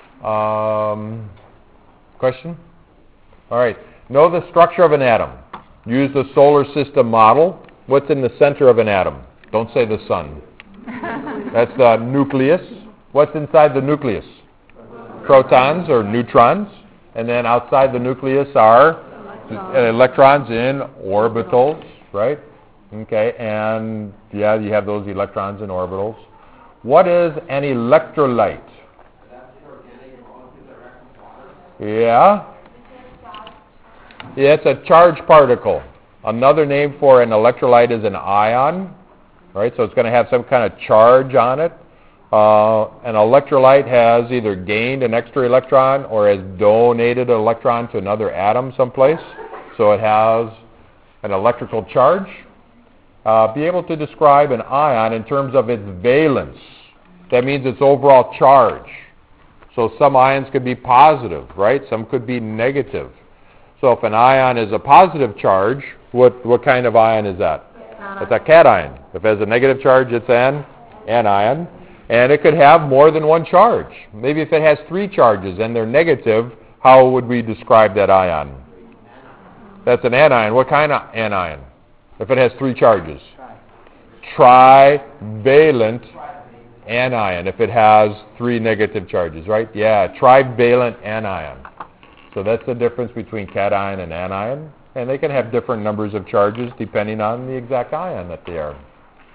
Question? All right. Know the structure of an atom. Use the solar system model. What's in the center of an atom? Don't say the sun. That's the nucleus. What's inside the nucleus? Protons or neutrons. And then outside the nucleus are electrons in orbitals, right? Okay, and yeah, you have those electrons in orbitals. What is an electrolyte? Yeah. Yeah, it's a charged particle. Another name for an electrolyte is an ion. right? So it's going to have some kind of charge on it. An electrolyte has either gained an extra electron or has donated an electron to another atom someplace. So it has an electrical charge. Be able to describe an ion in terms of its valence. That means its overall charge. So some ions could be positive, right? Some could be negative. So if an ion is a positive charge, what kind of ion is that? It's a cation. If it has a negative charge, it's an anion. And it could have more than one charge. Maybe if it has 3 charges and they're negative, how would we describe that ion? That's an anion. What kind of anion? If it has 3 charges? Trivalent anion. If it has 3 negative charges, right? Yeah, trivalent anion. So that's the difference between cation and anion. And they can have different numbers of charges depending on the exact ion that they are.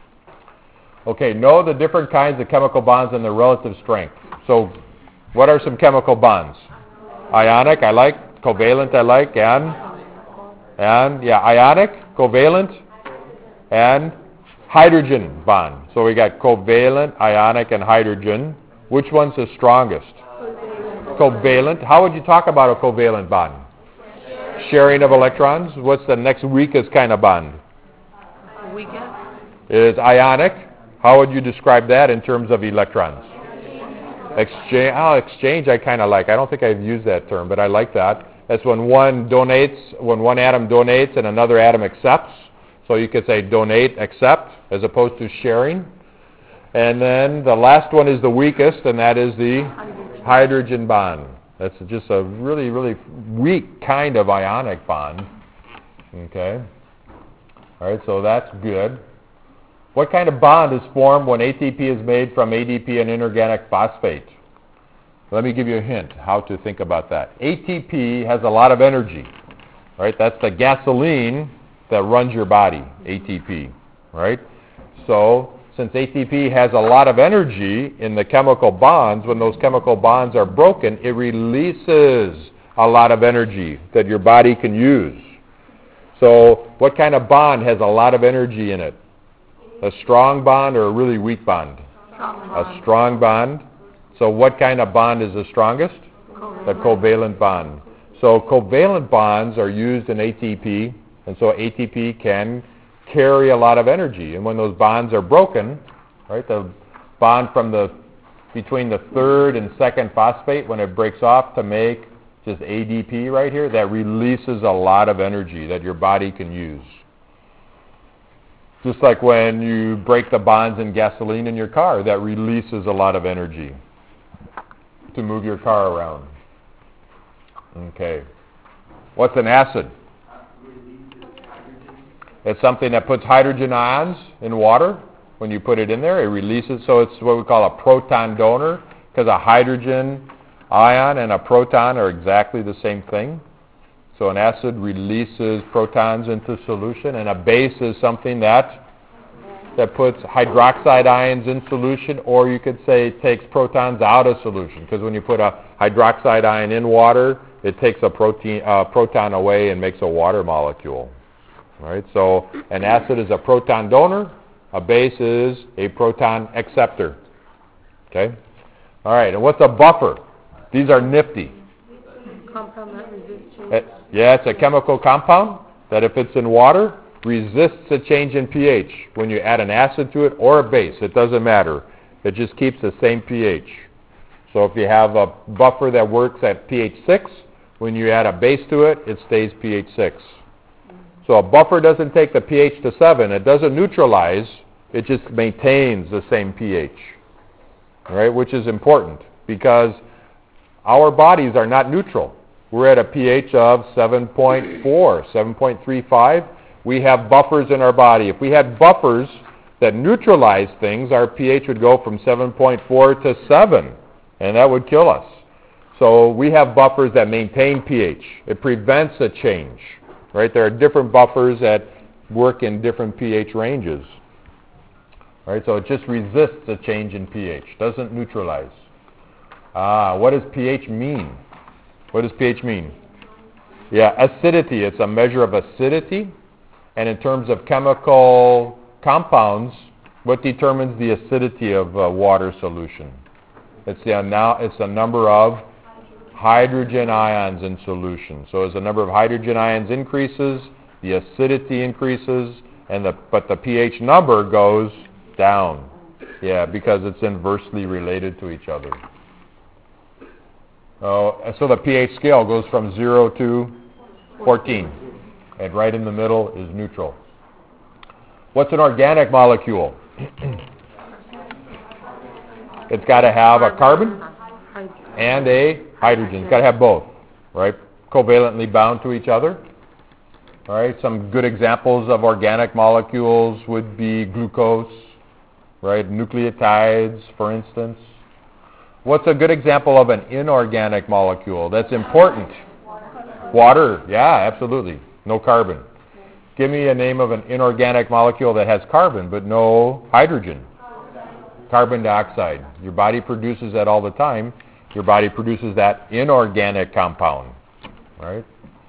Okay, know the different kinds of chemical bonds and their relative strength. So what are some chemical bonds? Ionic, I like. Covalent, I like. And yeah, ionic, covalent, and hydrogen bond. So we got covalent, ionic, and hydrogen. Which one's the strongest? Covalent. How would you talk about a covalent bond? Sharing of electrons. What's the next weakest kind of bond? Weakest? Is ionic. How would you describe that in terms of electrons? Exchange. Oh, exchange I kind of like. I don't think I've used that term, but I like that. That's when one atom donates and another atom accepts. So you could say donate, accept, as opposed to sharing. And then the last one is the weakest, and that is the hydrogen bond. That's just a really, really weak kind of ionic bond. Okay. All right, so that's good. What kind of bond is formed when ATP is made from ADP and inorganic phosphate? Let me give you a hint how to think about that. ATP has a lot of energy, right? That's the gasoline that runs your body, ATP, right? So since ATP has a lot of energy in the chemical bonds, when those chemical bonds are broken, it releases a lot of energy that your body can use. So what kind of bond has a lot of energy in it? A strong bond or a really weak bond? A strong bond. So what kind of bond is the strongest? The covalent bond. So covalent bonds are used in ATP, and so ATP can carry a lot of energy. And when those bonds are broken, right, the bond between the third and second phosphate, when it breaks off to make just ADP right here, that releases a lot of energy that your body can use. Just like when you break the bonds in gasoline in your car, that releases a lot of energy to move your car around. Okay. What's an acid? It's something that puts hydrogen ions in water. When you put it in there, it releases. So it's what we call a proton donor, because a hydrogen ion and a proton are exactly the same thing. So an acid releases protons into solution, and a base is something that puts hydroxide ions in solution, or you could say takes protons out of solution, because when you put a hydroxide ion in water, it takes a proton away and makes a water molecule. All right, so an acid is a proton donor, a base is a proton acceptor. Okay? All right, and what's a buffer? These are nifty. Compound that resists change. Yeah, it's a chemical compound that if it's in water, resists a change in pH. When you add an acid to it or a base, it doesn't matter. It just keeps the same pH. So if you have a buffer that works at pH 6, when you add a base to it, it stays pH 6. So a buffer doesn't take the pH to 7. It doesn't neutralize. It just maintains the same pH. All right, which is important because our bodies are not neutral. We're at a pH of 7.4, 7.35. We have buffers in our body. If we had buffers that neutralize things, our pH would go from 7.4 to 7, and that would kill us. So we have buffers that maintain pH. It prevents a change. Right? There are different buffers that work in different pH ranges. Right? So it just resists a change in pH, doesn't neutralize. What does pH mean? What does pH mean? Yeah, acidity. It's a measure of acidity. And in terms of chemical compounds, What determines the acidity of a water solution? It's the number of hydrogen ions in solution. So as the number of hydrogen ions increases, the acidity increases, but the pH number goes down. Yeah, because it's inversely related to each other. So the pH scale goes from 0 to 14. And right in the middle is neutral. What's an organic molecule? It's got to have a carbon and a hydrogen. It's got to have both, right? Covalently bound to each other. All right, some good examples of organic molecules would be glucose, right? Nucleotides, for instance. What's a good example of an inorganic molecule that's important? Water. Yeah, absolutely. No carbon. Give me a name of an inorganic molecule that has carbon but no hydrogen. Carbon dioxide. Your body produces that all the time. Your body produces that inorganic compound, right?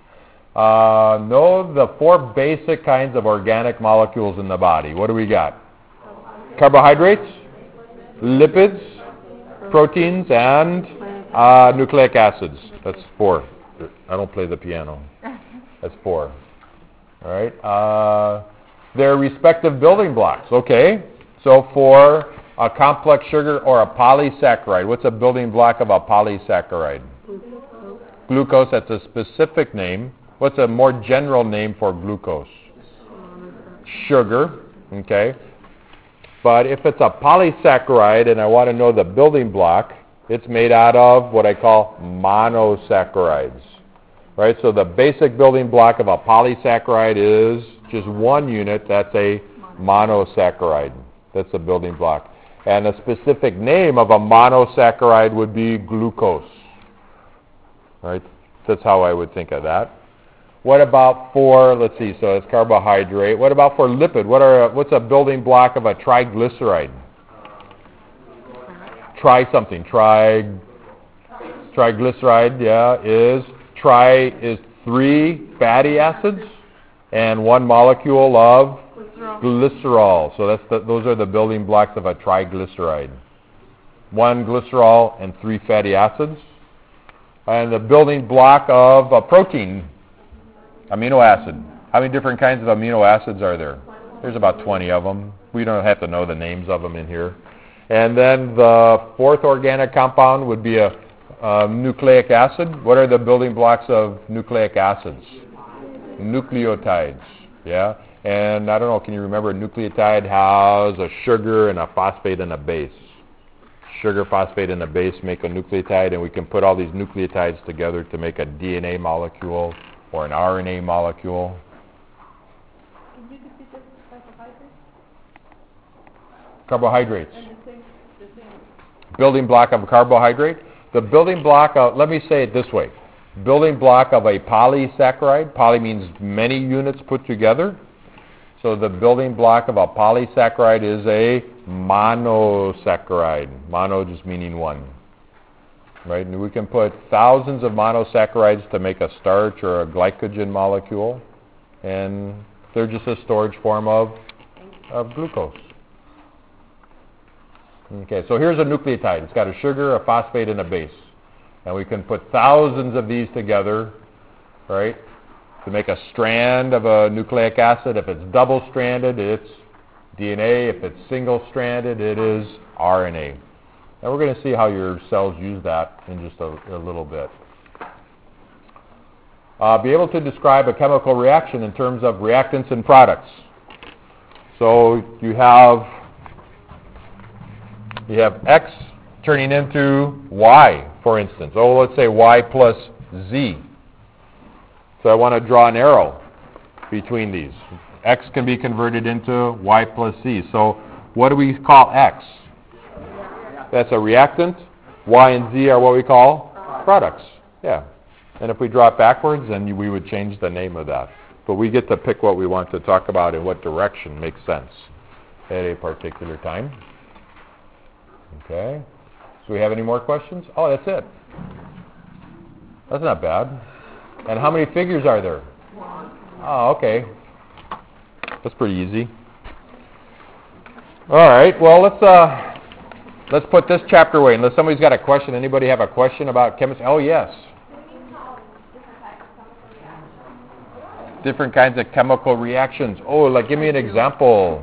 Know the 4 basic kinds of organic molecules in the body. What do we got? Carbohydrates, lipids, proteins, and nucleic acids. That's 4. I don't play the piano. That's 4. All right. Their respective building blocks. Okay. So for a complex sugar or a polysaccharide, what's a building block of a polysaccharide? Glucose. That's a specific name. What's a more general name for glucose? Sugar. Okay. But if it's a polysaccharide and I want to know the building block, it's made out of what I call monosaccharides. Right? So the basic building block of a polysaccharide is just one unit. That's a monosaccharide. That's the building block. And a specific name of a monosaccharide would be glucose. Right? That's how I would think of that. What about for, let's see, so it's carbohydrate. What about for lipid? What's a building block of a triglyceride? Try something. Triglyceride, yeah, is 3 fatty acids and 1 molecule of glycerol. So those are the building blocks of a triglyceride. 1 glycerol and 3 fatty acids. And the building block of a protein, amino acid. How many different kinds of amino acids are there? There's about 20 of them. We don't have to know the names of them in here. And then the 4th organic compound would be a nucleic acid. What are the building blocks of nucleic acids? Nucleotides. Yeah. And I don't know, can you remember a nucleotide has a sugar and a phosphate and a base? Sugar, phosphate, and a base make a nucleotide, and we can put all these nucleotides together to make a DNA molecule or an RNA molecule. Can you repeat the carbohydrates? Carbohydrates. And the same. Building block of a carbohydrate. The building block of, let me say it this way. Building block of a polysaccharide. Poly means many units put together. So the building block of a polysaccharide is a monosaccharide. Mono just meaning 1. Right? And we can put thousands of monosaccharides to make a starch or a glycogen molecule. And they're just a storage form of glucose. Okay, so here's a nucleotide. It's got a sugar, a phosphate, and a base. And we can put thousands of these together, right, to make a strand of a nucleic acid. If it's double-stranded, it's DNA. If it's single-stranded, it is RNA. And we're going to see how your cells use that in just a little bit. Be able to describe a chemical reaction in terms of reactants and products. So you have X turning into Y, for instance. Oh, let's say Y plus Z. So I want to draw an arrow between these. X can be converted into Y plus Z. So what do we call X? That's a reactant. Y and Z are what we call products. Yeah. And if we draw it backwards, then we would change the name of that. But we get to pick what we want to talk about and what direction makes sense at a particular time. Okay. Do we have any more questions? Oh, that's it. That's not bad. And how many figures are there? 1. Oh, okay. That's pretty easy. All right. Well, let's put this chapter away. Unless somebody's got a question. Anybody have a question about chemistry? Oh, yes. Different kinds of chemical reactions. Oh, like give me an example.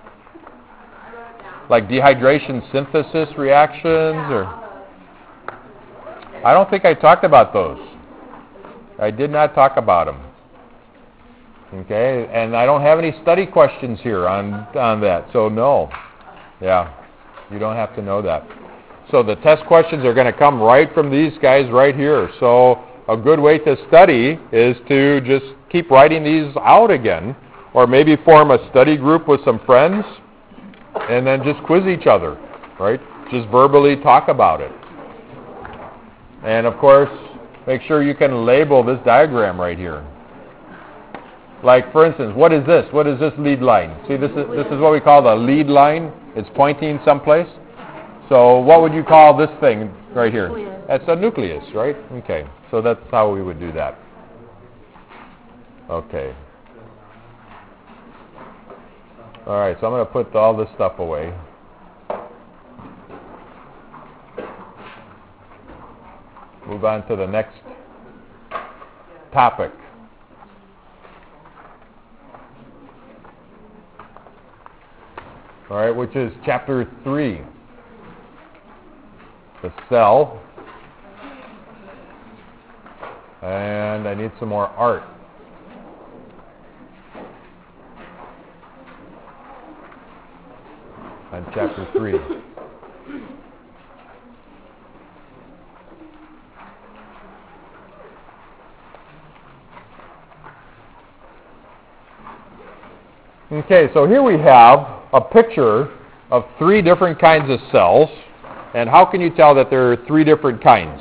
Like dehydration synthesis reactions, or I don't think I talked about those. I did not talk about them. Okay, and I don't have any study questions here on that, so no. Yeah, you don't have to know that. So the test questions are going to come right from these guys right here. So a good way to study is to just keep writing these out again, or maybe form a study group with some friends, and then just quiz each other, right? Just verbally talk about it. And of course, make sure you can label this diagram right here. Like, for instance, what is this? What is this lead line? See, this is what we call the lead line. It's pointing someplace. So what would you call this thing right here? Nucleus. That's a nucleus, right? Okay, so that's how we would do that. Okay. All right, so I'm going to put all this stuff away. Move on to the next topic. All right, which is chapter 3, the cell. And I need some more art. On chapter 3. Okay, so here we have a picture of 3 different kinds of cells. And how can you tell that there are 3 different kinds?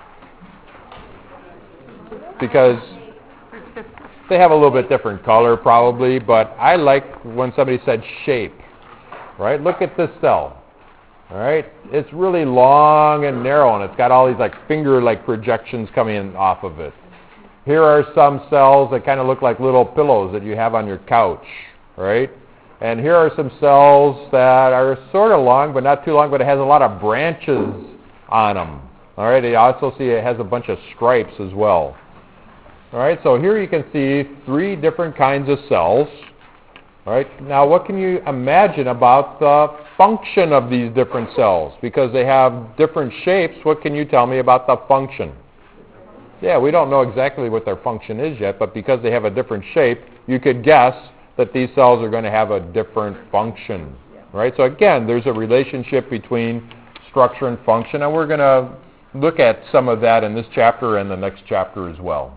Because they have a little bit different color probably, but I like when somebody said shape. Right? Look at this cell. All right? It's really long and narrow, and it's got all these like finger-like projections coming in off of it. Here are some cells that kind of look like little pillows that you have on your couch, right? And here are some cells that are sort of long, but not too long, but it has a lot of branches on them. All right? You also see it has a bunch of stripes as well. All right? So here you can see 3 different kinds of cells. All right, now what can you imagine about the function of these different cells? Because they have different shapes, what can you tell me about the function? Yeah, we don't know exactly what their function is yet, but because they have a different shape, you could guess that these cells are going to have a different function. Right? So again, there's a relationship between structure and function, and we're going to look at some of that in this chapter and the next chapter as well.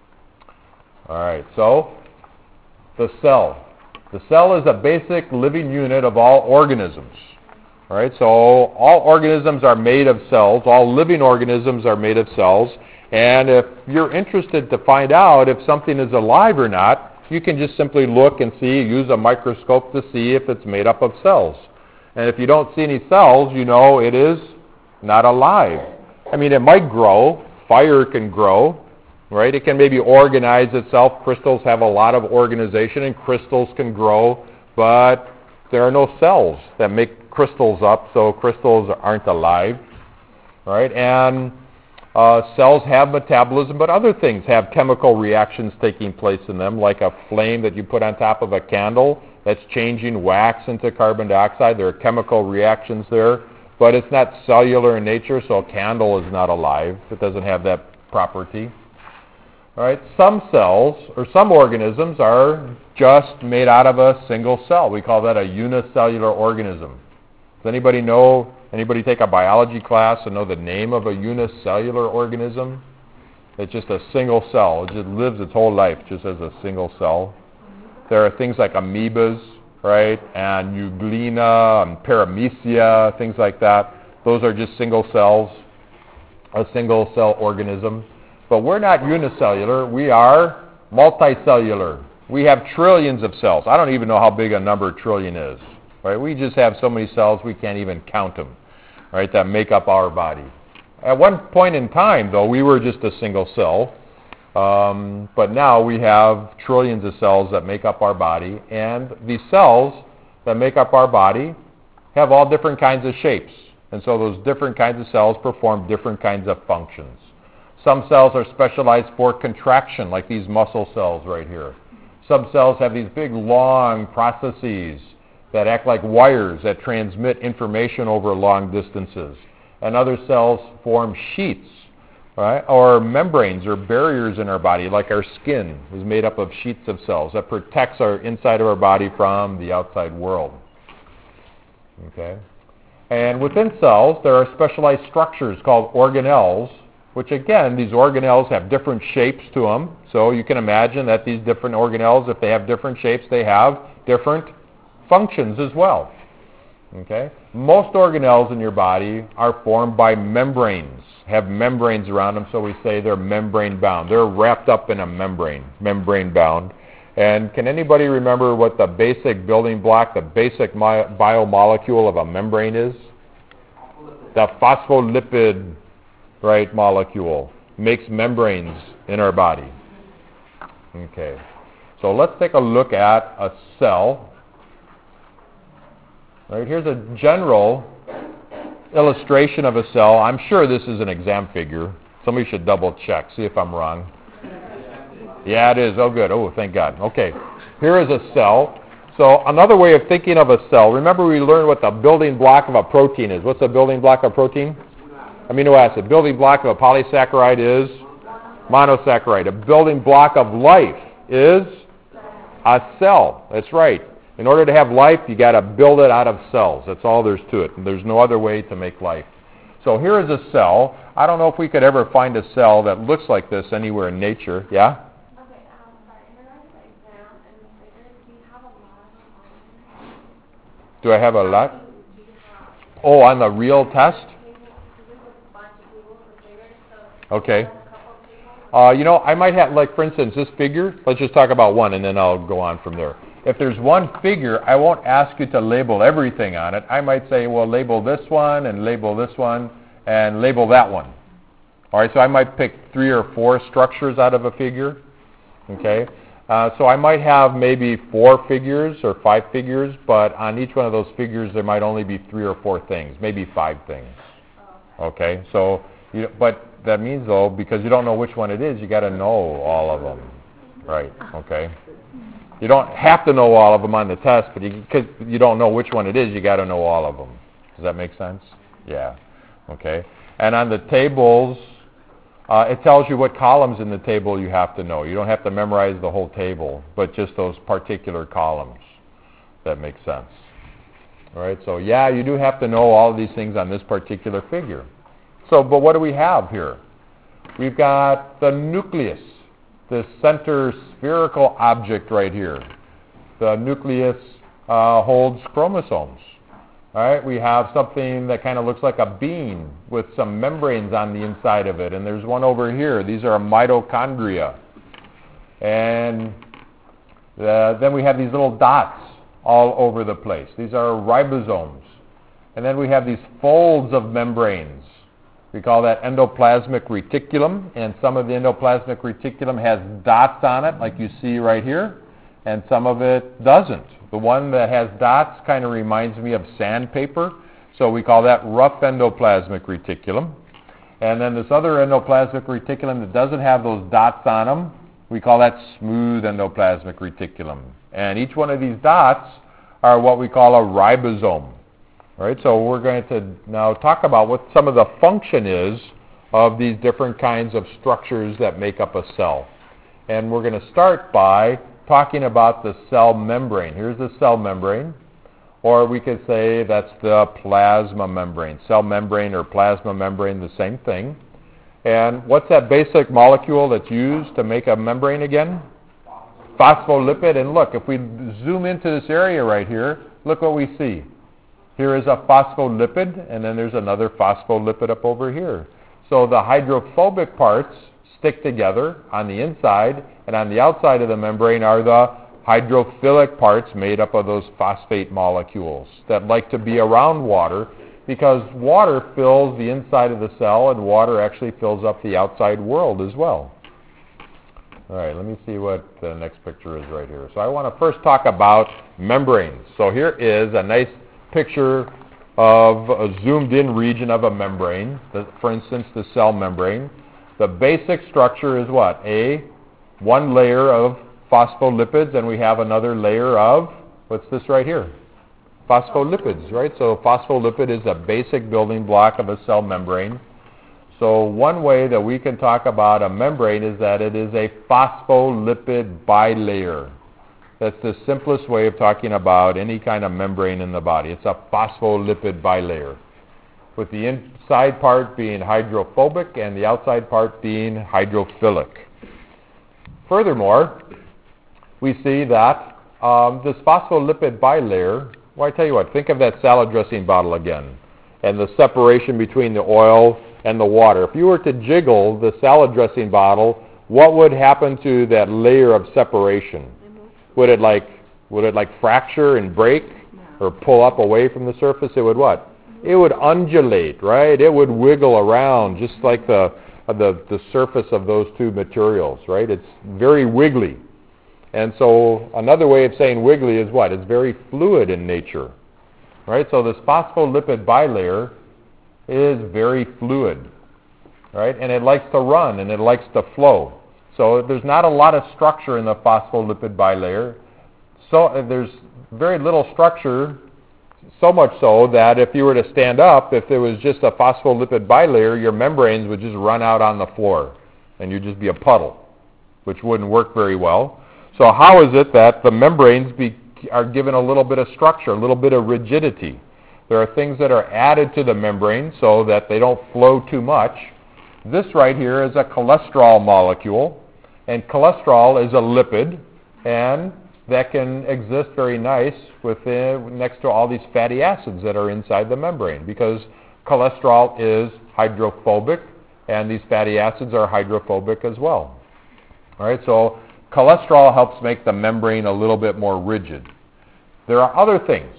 All right, so the cell. The cell is a basic living unit of all organisms. All right, so all organisms are made of cells. All living organisms are made of cells. And if you're interested to find out if something is alive or not, you can just simply look and see, use a microscope to see if it's made up of cells. And if you don't see any cells, you know it is not alive. I mean, it might grow. Fire can grow. Right? It can maybe organize itself. Crystals have a lot of organization, and crystals can grow, but there are no cells that make crystals up, so crystals aren't alive. Right? And cells have metabolism, but other things have chemical reactions taking place in them, like a flame that you put on top of a candle that's changing wax into carbon dioxide. There are chemical reactions there, but it's not cellular in nature, so a candle is not alive. It doesn't have that property. All right, some cells or some organisms are just made out of a single cell. We call that a unicellular organism. Does anybody take a biology class and know the name of a unicellular organism? It's just a single cell. It just lives its whole life just as a single cell. There are things like amoebas, right, and euglena and paramecia, things like that. Those are just single cells, a single cell organism. But we're not unicellular. We are multicellular. We have trillions of cells. I don't even know how big a number trillion is. Right? We just have so many cells we can't even count them. Right? That make up our body. At one point in time, though, we were just a single cell. But now we have trillions of cells that make up our body. And these cells that make up our body have all different kinds of shapes. And so those different kinds of cells perform different kinds of functions. Some cells are specialized for contraction, like these muscle cells right here. Some cells have these big, long processes that act like wires that transmit information over long distances. And other cells form sheets, right? Or membranes or barriers in our body, like our skin is made up of sheets of cells that protects our inside of our body from the outside world. Okay? And within cells, there are specialized structures called organelles, which again, these organelles have different shapes to them. So you can imagine that these different organelles, if they have different shapes, they have different functions as well. Okay? Most organelles in your body are formed by membranes, have membranes around them, so we say they're membrane bound. They're wrapped up in a membrane bound. And can anybody remember what the basic building block, the basic biomolecule of a membrane is? The phospholipid, right, molecule makes membranes in our body. Okay, so let's take a look at a cell. Right, here's a general illustration of a cell. I'm sure this is an exam figure. Somebody should double check, see if I'm wrong. Yeah, it is. Oh, good. Oh, thank God. Okay, here is a cell. So another way of thinking of a cell, remember we learned what the building block of a protein is. What's the building block of protein? Amino acid. Building block of a polysaccharide is monosaccharide. A building block of life is a cell. That's right. In order to have life, you got to build it out of cells. That's all there's to it. There's no other way to make life. So here is a cell. I don't know if we could ever find a cell that looks like this anywhere in nature. Yeah? Okay, sorry, in regards to the exam and the figures, do you have a lot of them on? Do I have a lot? Do you have Oh, on the real test? maybe because there's a bunch of people with figures, so Okay. a couple people? You know, I might have, like, for instance, this figure. Let's just talk about one, and then I'll go on from there. If there's one figure, I won't ask you to label everything on it. I might say, well, label this one, and label this one, and label that one. All right, so I might pick 3 or 4 structures out of a figure. Okay, so I might have maybe 4 figures or 5 figures, but on each one of those figures, there might only be 3 or 4 things, maybe 5 things. Okay, so, but that means, though, because you don't know which one it is, you got to know all of them. Right, okay. You don't have to know all of them on the test, but because you don't know which one it is, you got to know all of them. Does that make sense? Yeah. Okay. And on the tables, it tells you what columns in the table you have to know. You don't have to memorize the whole table, but just those particular columns. That makes sense. All right. So yeah, you do have to know all of these things on this particular figure. So, but what do we have here? We've got the nucleus. This center spherical object right here. The nucleus holds chromosomes. All right, we have something that kind of looks like a bean with some membranes on the inside of it, and there's one over here. These are mitochondria. And then we have these little dots all over the place. These are ribosomes. And then we have these folds of membranes. We call that endoplasmic reticulum, and some of the endoplasmic reticulum has dots on it, like you see right here, and some of it doesn't. The one that has dots kind of reminds me of sandpaper, so we call that rough endoplasmic reticulum. And then this other endoplasmic reticulum that doesn't have those dots on them, we call that smooth endoplasmic reticulum. And each one of these dots are what we call a ribosome. All right, so we're going to now talk about what some of the function is of these different kinds of structures that make up a cell. And we're going to start by talking about the cell membrane. Here's the cell membrane, or we could say that's the plasma membrane. Cell membrane or plasma membrane, the same thing. And what's that basic molecule that's used to make a membrane again? Phospholipid. And look, if we zoom into this area right here, look what we see. Here is a phospholipid, and then there's another phospholipid up over here. So the hydrophobic parts stick together on the inside, and on the outside of the membrane are the hydrophilic parts made up of those phosphate molecules that like to be around water, because water fills the inside of the cell, and water actually fills up the outside world as well. All right, let me see what the next picture is right here. So I want to first talk about membranes. So here is a nice picture of a zoomed-in region of a membrane, for instance, the cell membrane. The basic structure is what? One layer of phospholipids, and we have another layer of, what's this right here? Phospholipids, right? So phospholipid is a basic building block of a cell membrane. So one way that we can talk about a membrane is that it is a phospholipid bilayer. That's the simplest way of talking about any kind of membrane in the body. It's a phospholipid bilayer, with the inside part being hydrophobic and the outside part being hydrophilic. Furthermore, we see that this phospholipid bilayer, well, I tell you what, think of that salad dressing bottle again and the separation between the oil and the water. If you were to jiggle the salad dressing bottle, what would happen to that layer of separation? Would it like fracture and break or pull up away from the surface? It would what? It would undulate, right? It would wiggle around just like the surface of those two materials, right? It's very wiggly. And so another way of saying wiggly is what? It's very fluid in nature, right? So this phospholipid bilayer is very fluid, right? And it likes to run and it likes to flow. So there's not a lot of structure in the phospholipid bilayer. So there's very little structure, so much so that if you were to stand up, if there was just a phospholipid bilayer, your membranes would just run out on the floor and you'd just be a puddle, which wouldn't work very well. So how is it that the membranes are given a little bit of structure, a little bit of rigidity? There are things that are added to the membrane so that they don't flow too much. This right here is a cholesterol molecule, and cholesterol is a lipid, and that can exist very nice next to all these fatty acids that are inside the membrane, because cholesterol is hydrophobic, and these fatty acids are hydrophobic as well. All right, so cholesterol helps make the membrane a little bit more rigid. There are other things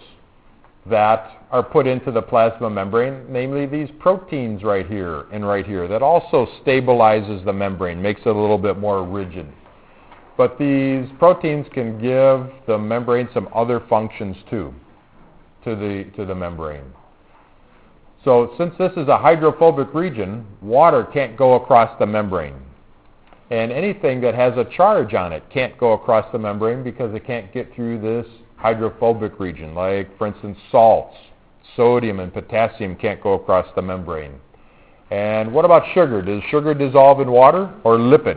that are put into the plasma membrane, namely these proteins right here and right here, that also stabilizes the membrane, makes it a little bit more rigid. But these proteins can give the membrane some other functions too, to the membrane. So since this is a hydrophobic region, water can't go across the membrane. And anything that has a charge on it can't go across the membrane because it can't get through this hydrophobic region. Like, for instance, salts, sodium and potassium can't go across the membrane. And what about sugar? Does sugar dissolve in water or lipid?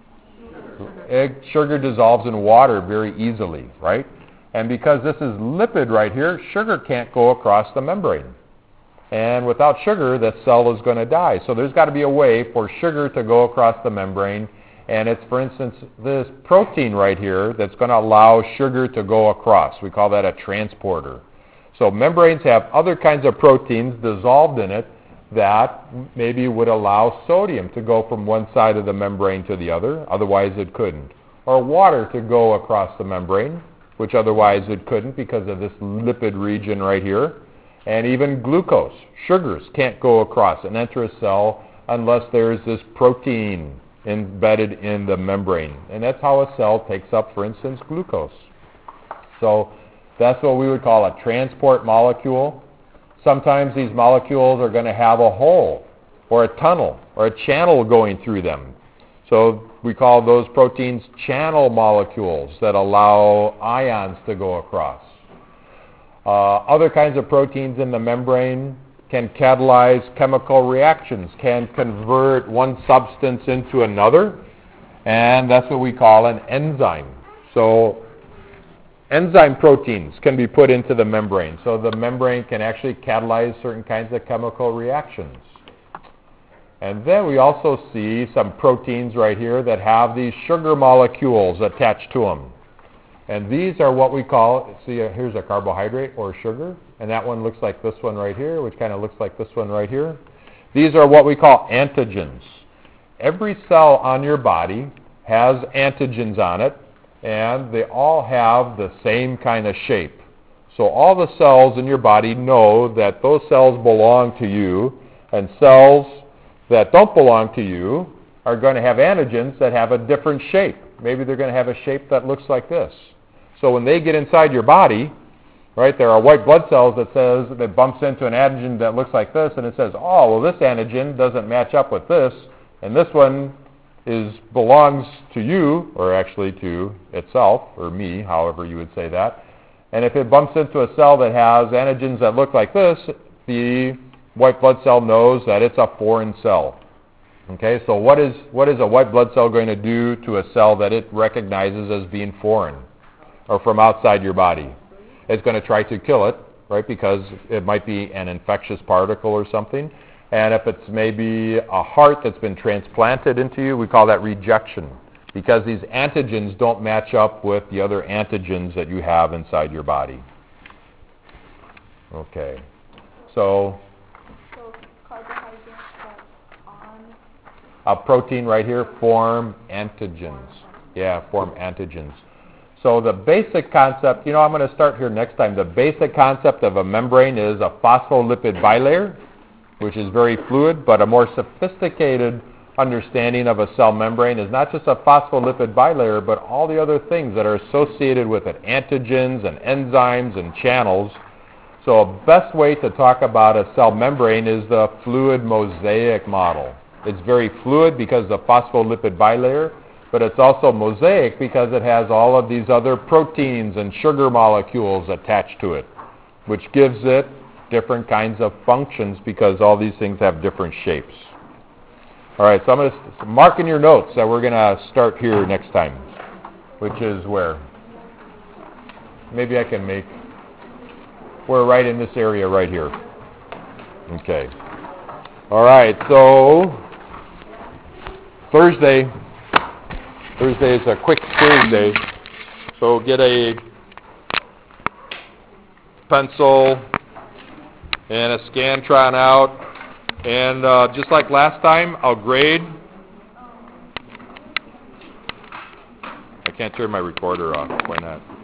Sugar dissolves in water very easily, right? And because this is lipid right here, sugar can't go across the membrane. And without sugar, that cell is going to die. So there's got to be a way for sugar to go across the membrane. And it's, for instance, this protein right here that's going to allow sugar to go across. We call that a transporter. So membranes have other kinds of proteins dissolved in it that maybe would allow sodium to go from one side of the membrane to the other, otherwise it couldn't. Or water to go across the membrane, which otherwise it couldn't because of this lipid region right here. And even glucose, sugars, can't go across and enter a cell unless there's this protein embedded in the membrane. And that's how a cell takes up, for instance, glucose. So that's what we would call a transport molecule. Sometimes these molecules are going to have a hole or a tunnel or a channel going through them. So we call those proteins channel molecules that allow ions to go across. Other kinds of proteins in the membrane can catalyze chemical reactions, can convert one substance into another, and that's what we call an enzyme. So enzyme proteins can be put into the membrane, so the membrane can actually catalyze certain kinds of chemical reactions. And then we also see some proteins right here that have these sugar molecules attached to them. And these are what we call, see, here's a carbohydrate or sugar, and that one looks like this one right here, which kind of looks like this one right here. These are what we call antigens. Every cell on your body has antigens on it, and they all have the same kind of shape. So all the cells in your body know that those cells belong to you, and cells that don't belong to you are going to have antigens that have a different shape. Maybe they're going to have a shape that looks like this. So when they get inside your body, Right? There are white blood cells that bumps into an antigen that looks like this, and it says, oh, well, this antigen doesn't match up with this, and this one belongs to you, or actually to itself, or me, however you would say that. And if it bumps into a cell that has antigens that look like this, the white blood cell knows that it's a foreign cell. Okay, so what is a white blood cell going to do to a cell that it recognizes as being foreign or from outside your body? It's going to try to kill it, right, because it might be an infectious particle or something. And if it's maybe a heart that's been transplanted into you, we call that rejection, because these antigens don't match up with the other antigens that you have inside your body. Okay, so Carbohydrates that on. a protein right here form antigens. Yeah, form antigens. So the basic concept, I'm going to start here next time. The basic concept of a membrane is a phospholipid bilayer, which is very fluid, but a more sophisticated understanding of a cell membrane is not just a phospholipid bilayer, but all the other things that are associated with it, antigens and enzymes and channels. So a best way to talk about a cell membrane is the fluid mosaic model. It's very fluid because of the phospholipid bilayer, but it's also mosaic because it has all of these other proteins and sugar molecules attached to it, which gives it different kinds of functions because all these things have different shapes. All right, so I'm going to mark in your notes that we're going to start here next time, which is where? Maybe I can we're right in this area right here. Okay. All right, so Thursday is a quick Thursday, so get a pencil and a Scantron out, and just like last time, I'll grade. I can't turn my recorder off. Why not?